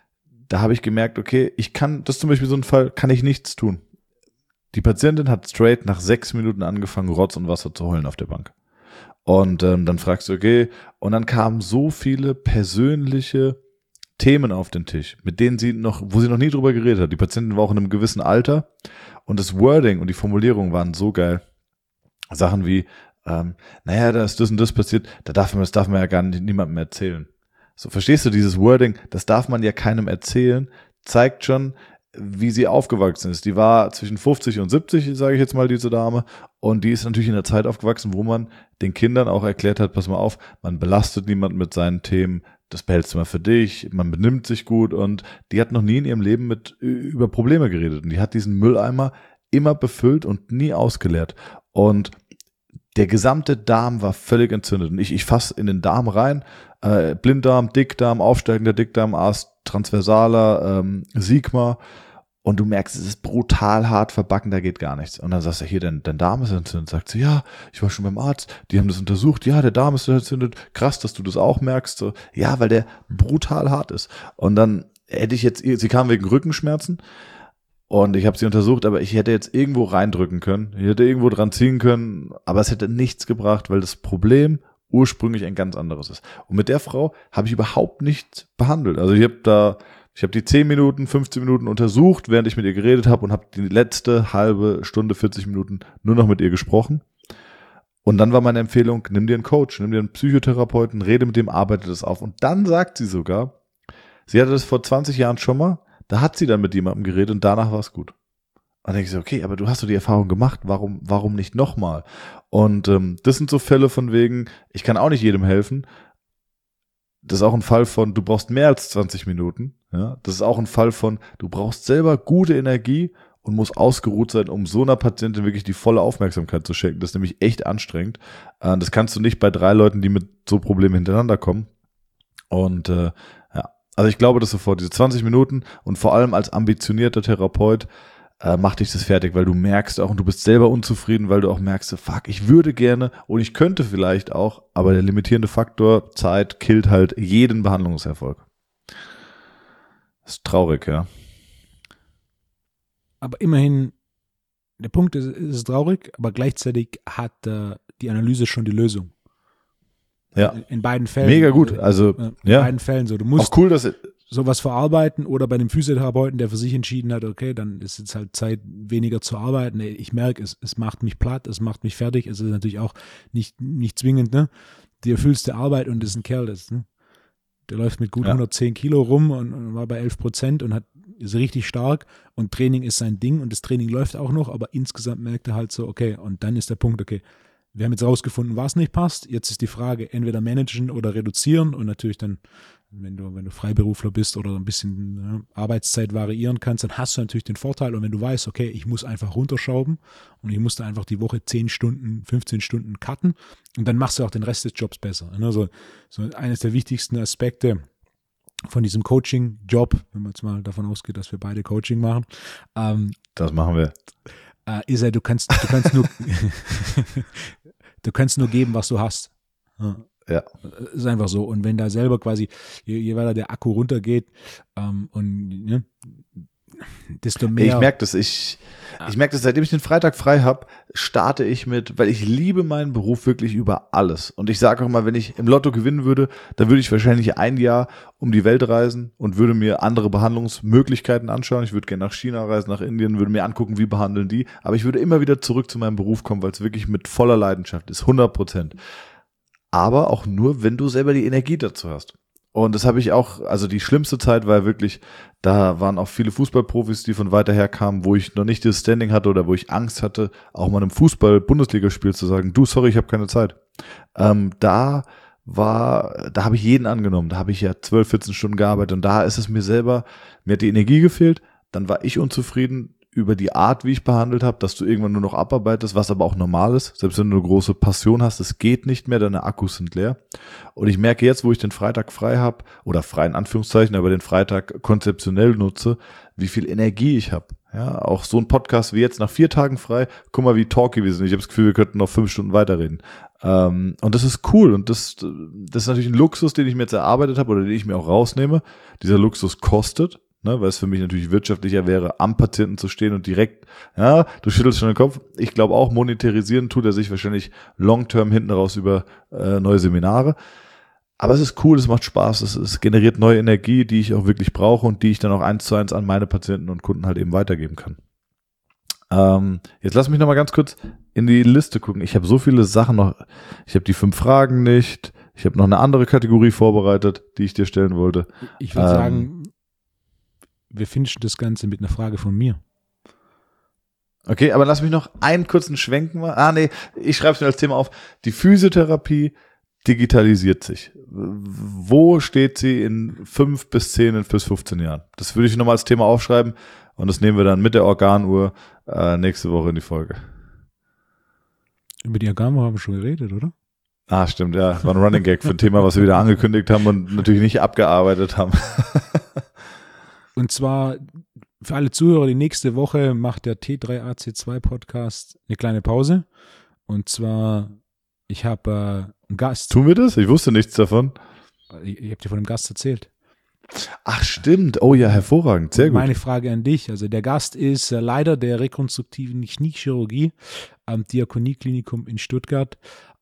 da habe ich gemerkt, okay, das ist zum Beispiel so ein Fall, kann ich nichts tun. Die Patientin hat straight nach 6 Minuten angefangen, Rotz und Wasser zu heulen auf der Bank. Und dann fragst du, okay, und dann kamen so viele persönliche Themen auf den Tisch, wo sie noch nie drüber geredet hat. Die Patientin war auch in einem gewissen Alter und das Wording und die Formulierung waren so geil. Sachen wie, naja, da ist das und das passiert, das darf man ja gar nicht niemandem erzählen. So, verstehst du, dieses Wording, das darf man ja keinem erzählen, zeigt schon, wie sie aufgewachsen ist. Die war zwischen 50 und 70, sage ich jetzt mal, diese Dame. Und die ist natürlich in der Zeit aufgewachsen, wo man den Kindern auch erklärt hat, pass mal auf, man belastet niemanden mit seinen Themen, das behältst du mal für dich, man benimmt sich gut. Und die hat noch nie in ihrem Leben über Probleme geredet. Und die hat diesen Mülleimer immer befüllt und nie ausgeleert. Und der gesamte Darm war völlig entzündet. Und ich fasse in den Darm rein, Blinddarm, Dickdarm, aufsteigender Dickdarm, Ars transversaler, Sigma. Und du merkst, es ist brutal hart verbacken, da geht gar nichts. Und dann sagst du, hier, dein Darm ist entzündet. Sagt sie, ja, ich war schon beim Arzt, die haben das untersucht, ja, der Darm ist entzündet. Krass, dass du das auch merkst. So, ja, weil der brutal hart ist. Und dann sie kam wegen Rückenschmerzen. Und ich habe sie untersucht, aber ich hätte jetzt irgendwo reindrücken können. Ich hätte irgendwo dran ziehen können, aber es hätte nichts gebracht, weil das Problem ursprünglich ein ganz anderes ist. Und mit der Frau habe ich überhaupt nichts behandelt. Also ich habe die 10 Minuten, 15 Minuten untersucht, während ich mit ihr geredet habe und habe die letzte halbe Stunde, 40 Minuten nur noch mit ihr gesprochen. Und dann war meine Empfehlung, nimm dir einen Coach, nimm dir einen Psychotherapeuten, rede mit dem, arbeite das auf. Und dann sagt sie sogar, sie hatte das vor 20 Jahren schon mal, da hat sie dann mit jemandem geredet und danach war es gut. Und dann denke ich so, okay, aber du hast doch die Erfahrung gemacht, warum nicht nochmal? Und das sind so Fälle von wegen, ich kann auch nicht jedem helfen. Das ist auch ein Fall von, du brauchst mehr als 20 Minuten. Ja? Das ist auch ein Fall von, du brauchst selber gute Energie und musst ausgeruht sein, um so einer Patientin wirklich die volle Aufmerksamkeit zu schenken. Das ist nämlich echt anstrengend. Das kannst du nicht bei 3 Leuten, die mit so Problemen hintereinander kommen. Und also ich glaube, dass sofort diese 20 Minuten und vor allem als ambitionierter Therapeut macht dich das fertig, weil du merkst auch und du bist selber unzufrieden, weil du auch merkst, fuck, ich würde gerne und ich könnte vielleicht auch, aber der limitierende Faktor Zeit killt halt jeden Behandlungserfolg. Das ist traurig, ja. Aber immerhin, der Punkt ist, es ist traurig, aber gleichzeitig hat die Analyse schon die Lösung. Ja. In beiden Fällen. Mega gut, also in ja. beiden Fällen so. Du musst auch cool, dass sowas verarbeiten oder bei einem Physiotherapeuten, der für sich entschieden hat, okay, dann ist jetzt halt Zeit, weniger zu arbeiten. Ich merke, es macht mich platt, es macht mich fertig. Es ist natürlich auch nicht zwingend, ne? Die erfüllste Arbeit und das ist ein Kerl, der läuft mit gut 110 Kilo rum und war bei 11% und ist richtig stark und Training ist sein Ding und das Training läuft auch noch, aber insgesamt merkt er halt so, okay, und dann ist der Punkt, okay, wir haben jetzt rausgefunden, was nicht passt. Jetzt ist die Frage, entweder managen oder reduzieren und natürlich dann, wenn du Freiberufler bist oder ein bisschen Arbeitszeit variieren kannst, dann hast du natürlich den Vorteil. Und wenn du weißt, okay, ich muss einfach runterschrauben und ich musste einfach die Woche 10 Stunden, 15 Stunden cutten und dann machst du auch den Rest des Jobs besser. Also so eines der wichtigsten Aspekte von diesem Coaching-Job, wenn man jetzt mal davon ausgeht, dass wir beide Coaching machen. Das machen wir. Ist ja, du kannst nur du kannst nur geben, was du hast. Ja. Ist einfach so. Und wenn da selber quasi, je weiter der Akku runtergeht, und desto mehr. Ich merke das. Ich merke das, seitdem ich den Freitag frei habe, starte ich weil ich liebe meinen Beruf wirklich über alles. Und ich sage auch mal, wenn ich im Lotto gewinnen würde, dann würde ich wahrscheinlich 1 Jahr um die Welt reisen und würde mir andere Behandlungsmöglichkeiten anschauen. Ich würde gerne nach China reisen, nach Indien, würde mir angucken, wie behandeln die. Aber ich würde immer wieder zurück zu meinem Beruf kommen, weil es wirklich mit voller Leidenschaft ist, 100%. Aber auch nur, wenn du selber die Energie dazu hast. Und das habe ich auch, also die schlimmste Zeit war wirklich, da waren auch viele Fußballprofis, die von weiter her kamen, wo ich noch nicht das Standing hatte oder wo ich Angst hatte, auch mal im Fußball-Bundesligaspiel zu sagen, du, sorry, ich habe keine Zeit. Da habe ich jeden angenommen, da habe ich ja 12, 14 Stunden gearbeitet und da ist es mir hat die Energie gefehlt, dann war ich unzufrieden über die Art, wie ich behandelt habe, dass du irgendwann nur noch abarbeitest, was aber auch normal ist. Selbst wenn du eine große Passion hast, es geht nicht mehr, deine Akkus sind leer. Und ich merke jetzt, wo ich den Freitag frei habe, oder frei in Anführungszeichen, aber den Freitag konzeptionell nutze, wie viel Energie ich habe. Ja, auch so ein Podcast wie jetzt nach 4 Tagen frei, guck mal, wie talky wir sind. Ich habe das Gefühl, wir könnten noch 5 Stunden weiterreden. Und das ist cool und das ist natürlich ein Luxus, den ich mir jetzt erarbeitet habe oder den ich mir auch rausnehme. Dieser Luxus kostet. ne, weil es für mich natürlich wirtschaftlicher wäre, am Patienten zu stehen und direkt, ja, du schüttelst schon den Kopf. Ich glaube auch, monetarisieren tut er sich wahrscheinlich long-term hinten raus über neue Seminare. Aber es ist cool, es macht Spaß, es generiert neue Energie, die ich auch wirklich brauche und die ich dann auch 1:1 an meine Patienten und Kunden halt eben weitergeben kann. Jetzt lass mich noch mal ganz kurz in die Liste gucken. Ich habe so viele Sachen noch. Ich habe die 5 Fragen nicht. Ich habe noch eine andere Kategorie vorbereitet, die ich dir stellen wollte. Ich würde sagen, wir finishen das Ganze mit einer Frage von mir. Okay, aber lass mich noch einen kurzen Schwenken mal. Ich schreibe es mir als Thema auf. Die Physiotherapie digitalisiert sich. Wo steht sie in 5 bis 10 bis 15 Jahren? Das würde ich nochmal als Thema aufschreiben und das nehmen wir dann mit der Organuhr nächste Woche in die Folge. Über die Organuhr haben wir schon geredet, oder? Ah, stimmt, ja. War ein Running Gag für ein Thema, was wir wieder angekündigt haben und natürlich nicht abgearbeitet haben. Und zwar für alle Zuhörer, die nächste Woche macht der T3AC2 Podcast eine kleine Pause. Und zwar, ich habe einen Gast. Tun wir das? Ich wusste nichts davon. Ich habe dir von dem Gast erzählt. Ach, stimmt. Oh ja, hervorragend. Sehr gut. Meine Frage an dich. Also der Gast ist Leiter der rekonstruktiven Kniechirurgie am Diakonieklinikum in Stuttgart.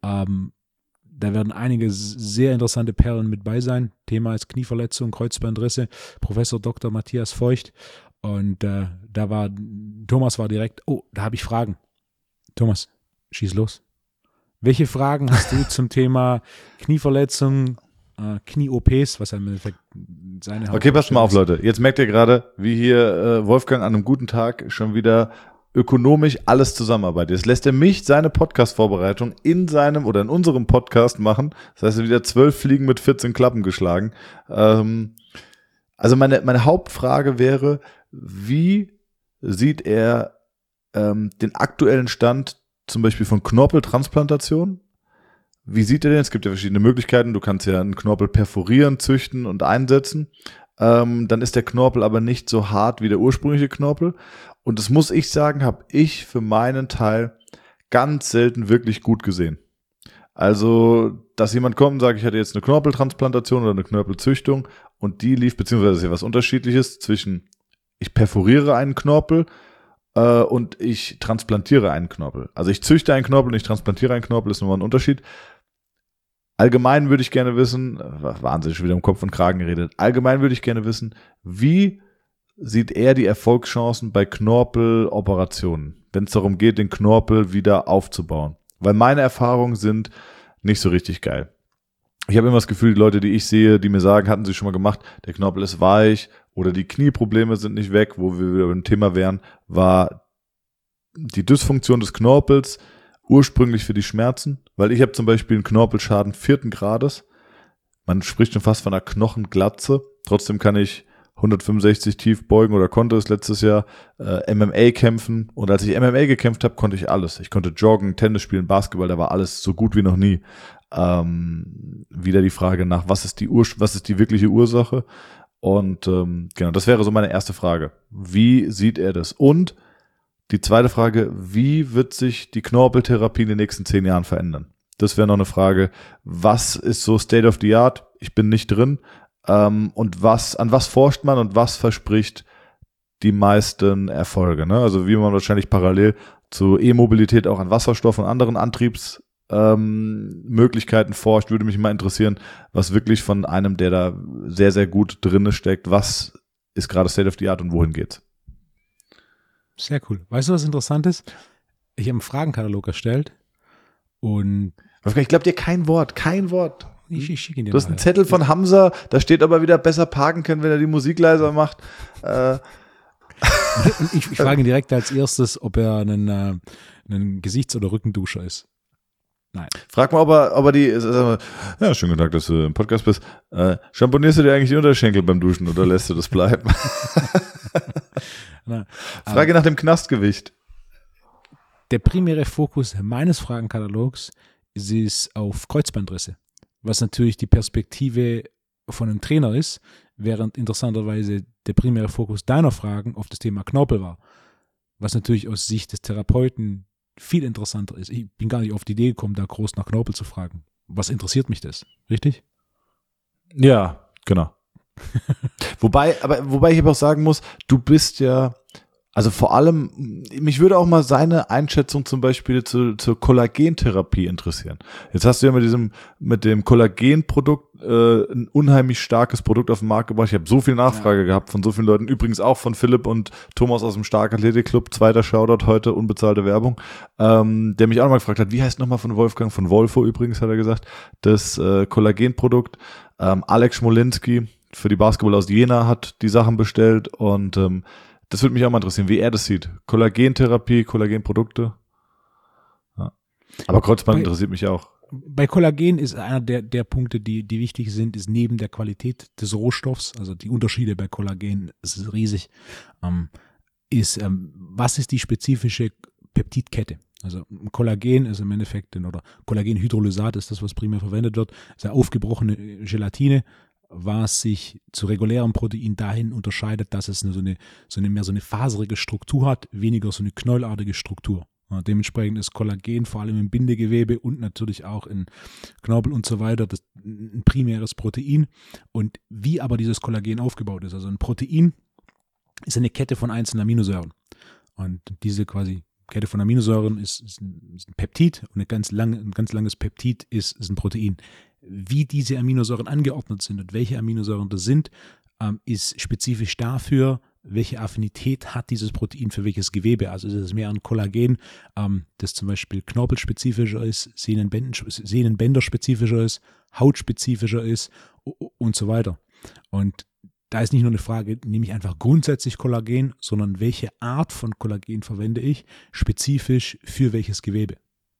Da werden einige sehr interessante Perlen mit bei sein. Thema ist Knieverletzung, Kreuzbandrisse, Professor Dr. Matthias Feucht. Und Thomas war direkt, da habe ich Fragen. Thomas, schieß los. Welche Fragen hast du zum Thema Knieverletzung, Knie-OPs, was im Endeffekt seine Hauptaufgabe ist? Okay, passt mal auf, Leute. Jetzt merkt ihr gerade, wie hier Wolfgang an einem guten Tag schon wieder ökonomisch alles zusammenarbeitet. Jetzt lässt er mich seine Podcast-Vorbereitung in unserem Podcast machen. Das heißt, er hat wieder 12 Fliegen mit 14 Klappen geschlagen. Also meine Hauptfrage wäre, wie sieht er den aktuellen Stand zum Beispiel von Knorpeltransplantation? Wie sieht er den? Es gibt ja verschiedene Möglichkeiten. Du kannst ja einen Knorpel perforieren, züchten und einsetzen. Dann ist der Knorpel aber nicht so hart wie der ursprüngliche Knorpel. Und das muss ich sagen, habe ich für meinen Teil ganz selten wirklich gut gesehen. Also, dass jemand kommt und sagt, ich hatte jetzt eine Knorpeltransplantation oder eine Knorpelzüchtung und die lief, beziehungsweise ist ja was Unterschiedliches zwischen ich perforiere einen Knorpel und ich transplantiere einen Knorpel. Also ich züchte einen Knorpel und ich transplantiere einen Knorpel, ist nochmal ein Unterschied. Allgemein würde ich gerne wissen, wahnsinnig schon wieder um Kopf und Kragen geredet, allgemein würde ich gerne wissen, wie sieht er die Erfolgschancen bei Knorpeloperationen, wenn es darum geht, den Knorpel wieder aufzubauen? Weil meine Erfahrungen sind nicht so richtig geil. Ich habe immer das Gefühl, die Leute, die ich sehe, die mir sagen, hatten sie schon mal gemacht, der Knorpel ist weich oder die Knieprobleme sind nicht weg, wo wir wieder beim Thema wären, war die Dysfunktion des Knorpels ursprünglich für die Schmerzen, weil ich habe zum Beispiel einen Knorpelschaden 4. Grades. Man spricht schon fast von einer Knochenglatze. Trotzdem kann ich 165 tief beugen oder konnte es letztes Jahr MMA kämpfen. Und als ich MMA gekämpft habe, konnte ich alles. Ich konnte joggen, Tennis spielen, Basketball, da war alles so gut wie noch nie. Wieder die Frage nach, was ist die wirkliche Ursache? Und genau, das wäre so meine erste Frage. Wie sieht er das? Und die zweite Frage, wie wird sich die Knorpeltherapie in den nächsten 10 Jahren verändern? Das wäre noch eine Frage. Was ist so State of the Art? Ich bin nicht drin. Und an was forscht man und was verspricht die meisten Erfolge? Ne? Also wie man wahrscheinlich parallel zu E-Mobilität auch an Wasserstoff und anderen Antriebsmöglichkeiten forscht, würde mich mal interessieren, was wirklich von einem, der da sehr, sehr gut drinne steckt, was ist gerade State of the Art und wohin geht's? Sehr cool. Weißt du, was interessant ist? Ich habe einen Fragenkatalog erstellt und ich glaube dir kein Wort. Ich schicke ihn dir. Du hast einen Zettel von Hamza, da steht aber wieder besser parken können, wenn er die Musik leiser macht. Ich frage ihn direkt als erstes, ob er ein Gesichts- oder Rückenduscher ist. Nein. Frag mal, ob er die, ja, schönen guten Tag, dass du im Podcast bist. Champonierst du dir eigentlich die Unterschenkel beim Duschen oder lässt du das bleiben? Frage nach dem Knastgewicht. Der primäre Fokus meines Fragenkatalogs ist auf Kreuzbandrisse, was natürlich die Perspektive von einem Trainer ist, während interessanterweise der primäre Fokus deiner Fragen auf das Thema Knorpel war, was natürlich aus Sicht des Therapeuten viel interessanter ist. Ich bin gar nicht auf die Idee gekommen, da groß nach Knorpel zu fragen. Was interessiert mich das? Richtig? Ja, genau. Wobei ich aber auch sagen muss, du bist ja, also vor allem, mich würde auch mal seine Einschätzung zum Beispiel zur Kollagentherapie interessieren. Jetzt hast du ja mit dem Kollagenprodukt ein unheimlich starkes Produkt auf den Markt gebracht. Ich habe so viel Nachfrage gehabt von so vielen Leuten, übrigens auch von Philipp und Thomas aus dem Starkathletik-Club, zweiter Shoutout heute, unbezahlte Werbung, der mich auch nochmal gefragt hat, wie heißt nochmal von Wolfgang, von Wolfo übrigens, hat er gesagt, das Kollagenprodukt. Alex Schmolinski für die Basketball aus Jena hat die Sachen bestellt und das würde mich auch mal interessieren, wie er das sieht. Kollagentherapie, Kollagenprodukte. Ja. Aber Kreuzband interessiert mich auch. Bei Kollagen ist einer der Punkte, die wichtig sind, ist neben der Qualität des Rohstoffs, also die Unterschiede bei Kollagen, es ist riesig, was ist die spezifische Peptidkette? Also Kollagen ist im Endeffekt, oder Kollagenhydrolysat ist das, was primär verwendet wird, ist eine aufgebrochene Gelatine, was sich zu regulärem Protein dahin unterscheidet, dass es mehr so eine faserige Struktur hat, weniger so eine knollartige Struktur. Ja, dementsprechend ist Kollagen vor allem im Bindegewebe und natürlich auch in Knorpel und so weiter ein primäres Protein. Und wie aber dieses Kollagen aufgebaut ist, also ein Protein ist eine Kette von einzelnen Aminosäuren. Und diese quasi Kette von Aminosäuren ist ein Peptid und ein ganz langes Peptid ist ein Protein. Wie diese Aminosäuren angeordnet sind und welche Aminosäuren das sind, ist spezifisch dafür, welche Affinität hat dieses Protein für welches Gewebe. Also ist es mehr ein Kollagen, das zum Beispiel knorpelspezifischer ist, Sehnenbänderspezifischer ist, hautspezifischer ist und so weiter. Und da ist nicht nur eine Frage, nehme ich einfach grundsätzlich Kollagen, sondern welche Art von Kollagen verwende ich spezifisch für welches Gewebe.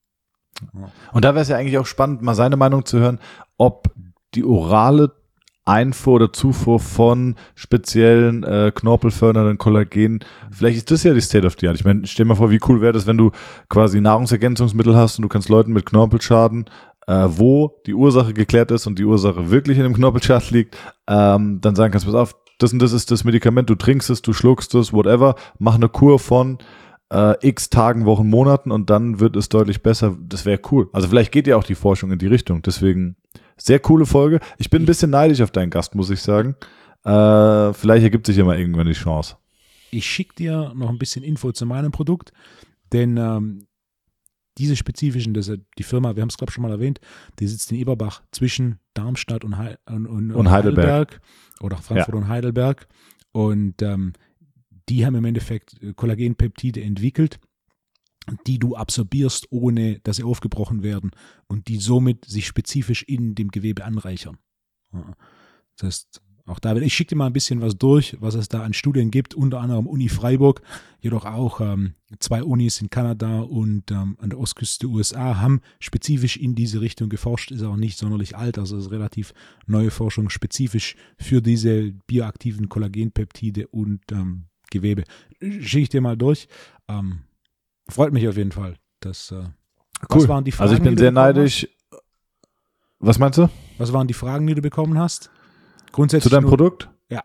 Und da wäre es ja eigentlich auch spannend, mal seine Meinung zu hören, ob die orale Einfuhr oder Zufuhr von speziellen knorpelfördernden Kollagen, vielleicht ist das ja die State of the Art. Ich meine, stell dir mal vor, wie cool wäre das, wenn du quasi Nahrungsergänzungsmittel hast und du kannst Leuten mit Knorpelschaden, wo die Ursache geklärt ist und die Ursache wirklich in dem Knorpelschaden liegt, dann sagen kannst, pass auf, das und das ist das Medikament, du trinkst es, du schluckst es, whatever, mach eine Kur von x Tagen, Wochen, Monaten und dann wird es deutlich besser. Das wäre cool. Also vielleicht geht ja auch die Forschung in die Richtung. Deswegen sehr coole Folge. Ich bin ein bisschen neidisch auf deinen Gast, muss ich sagen. Vielleicht ergibt sich ja mal irgendwann die Chance. Ich schicke dir noch ein bisschen Info zu meinem Produkt, denn diese spezifischen, die Firma, wir haben es glaube ich schon mal erwähnt, die sitzt in Eberbach zwischen Darmstadt und Heidelberg oder Frankfurt und Heidelberg und die haben im Endeffekt Kollagenpeptide entwickelt, die du absorbierst, ohne dass sie aufgebrochen werden und die somit sich spezifisch in dem Gewebe anreichern. Das heißt, auch da, ich schicke dir mal ein bisschen was durch, was es da an Studien gibt, unter anderem Uni Freiburg, jedoch auch 2 Unis in Kanada und an der Ostküste der USA haben spezifisch in diese Richtung geforscht, ist auch nicht sonderlich alt, also ist relativ neue Forschung, spezifisch für diese bioaktiven Kollagenpeptide und Gewebe. Schicke ich dir mal durch. Freut mich auf jeden Fall. Cool. Was waren die Fragen, also ich bin sehr neidisch. Was meinst du? Was waren die Fragen, die du bekommen hast? Grundsätzlich zu deinem Produkt? Ja.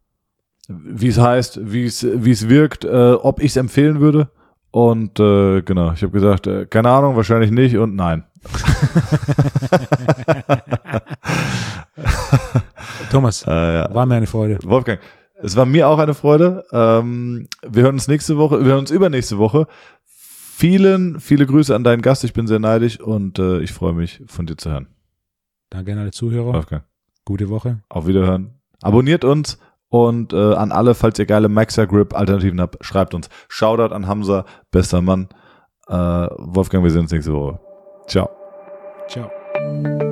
Wie es heißt, wie es wirkt, ob ich es empfehlen würde. Und genau, ich habe gesagt, keine Ahnung, wahrscheinlich nicht und nein. Thomas, war mir eine Freude. Wolfgang, es war mir auch eine Freude. Wir hören uns übernächste Woche. Viele Grüße an deinen Gast. Ich bin sehr neidisch und ich freue mich, von dir zu hören. Danke an alle Zuhörer. Wolfgang. Gute Woche. Auf Wiederhören. Abonniert uns und an alle, falls ihr geile Maxa-Grip-Alternativen habt, schreibt uns. Shoutout an Hamza, bester Mann. Wolfgang, wir sehen uns nächste Woche. Ciao. Ciao.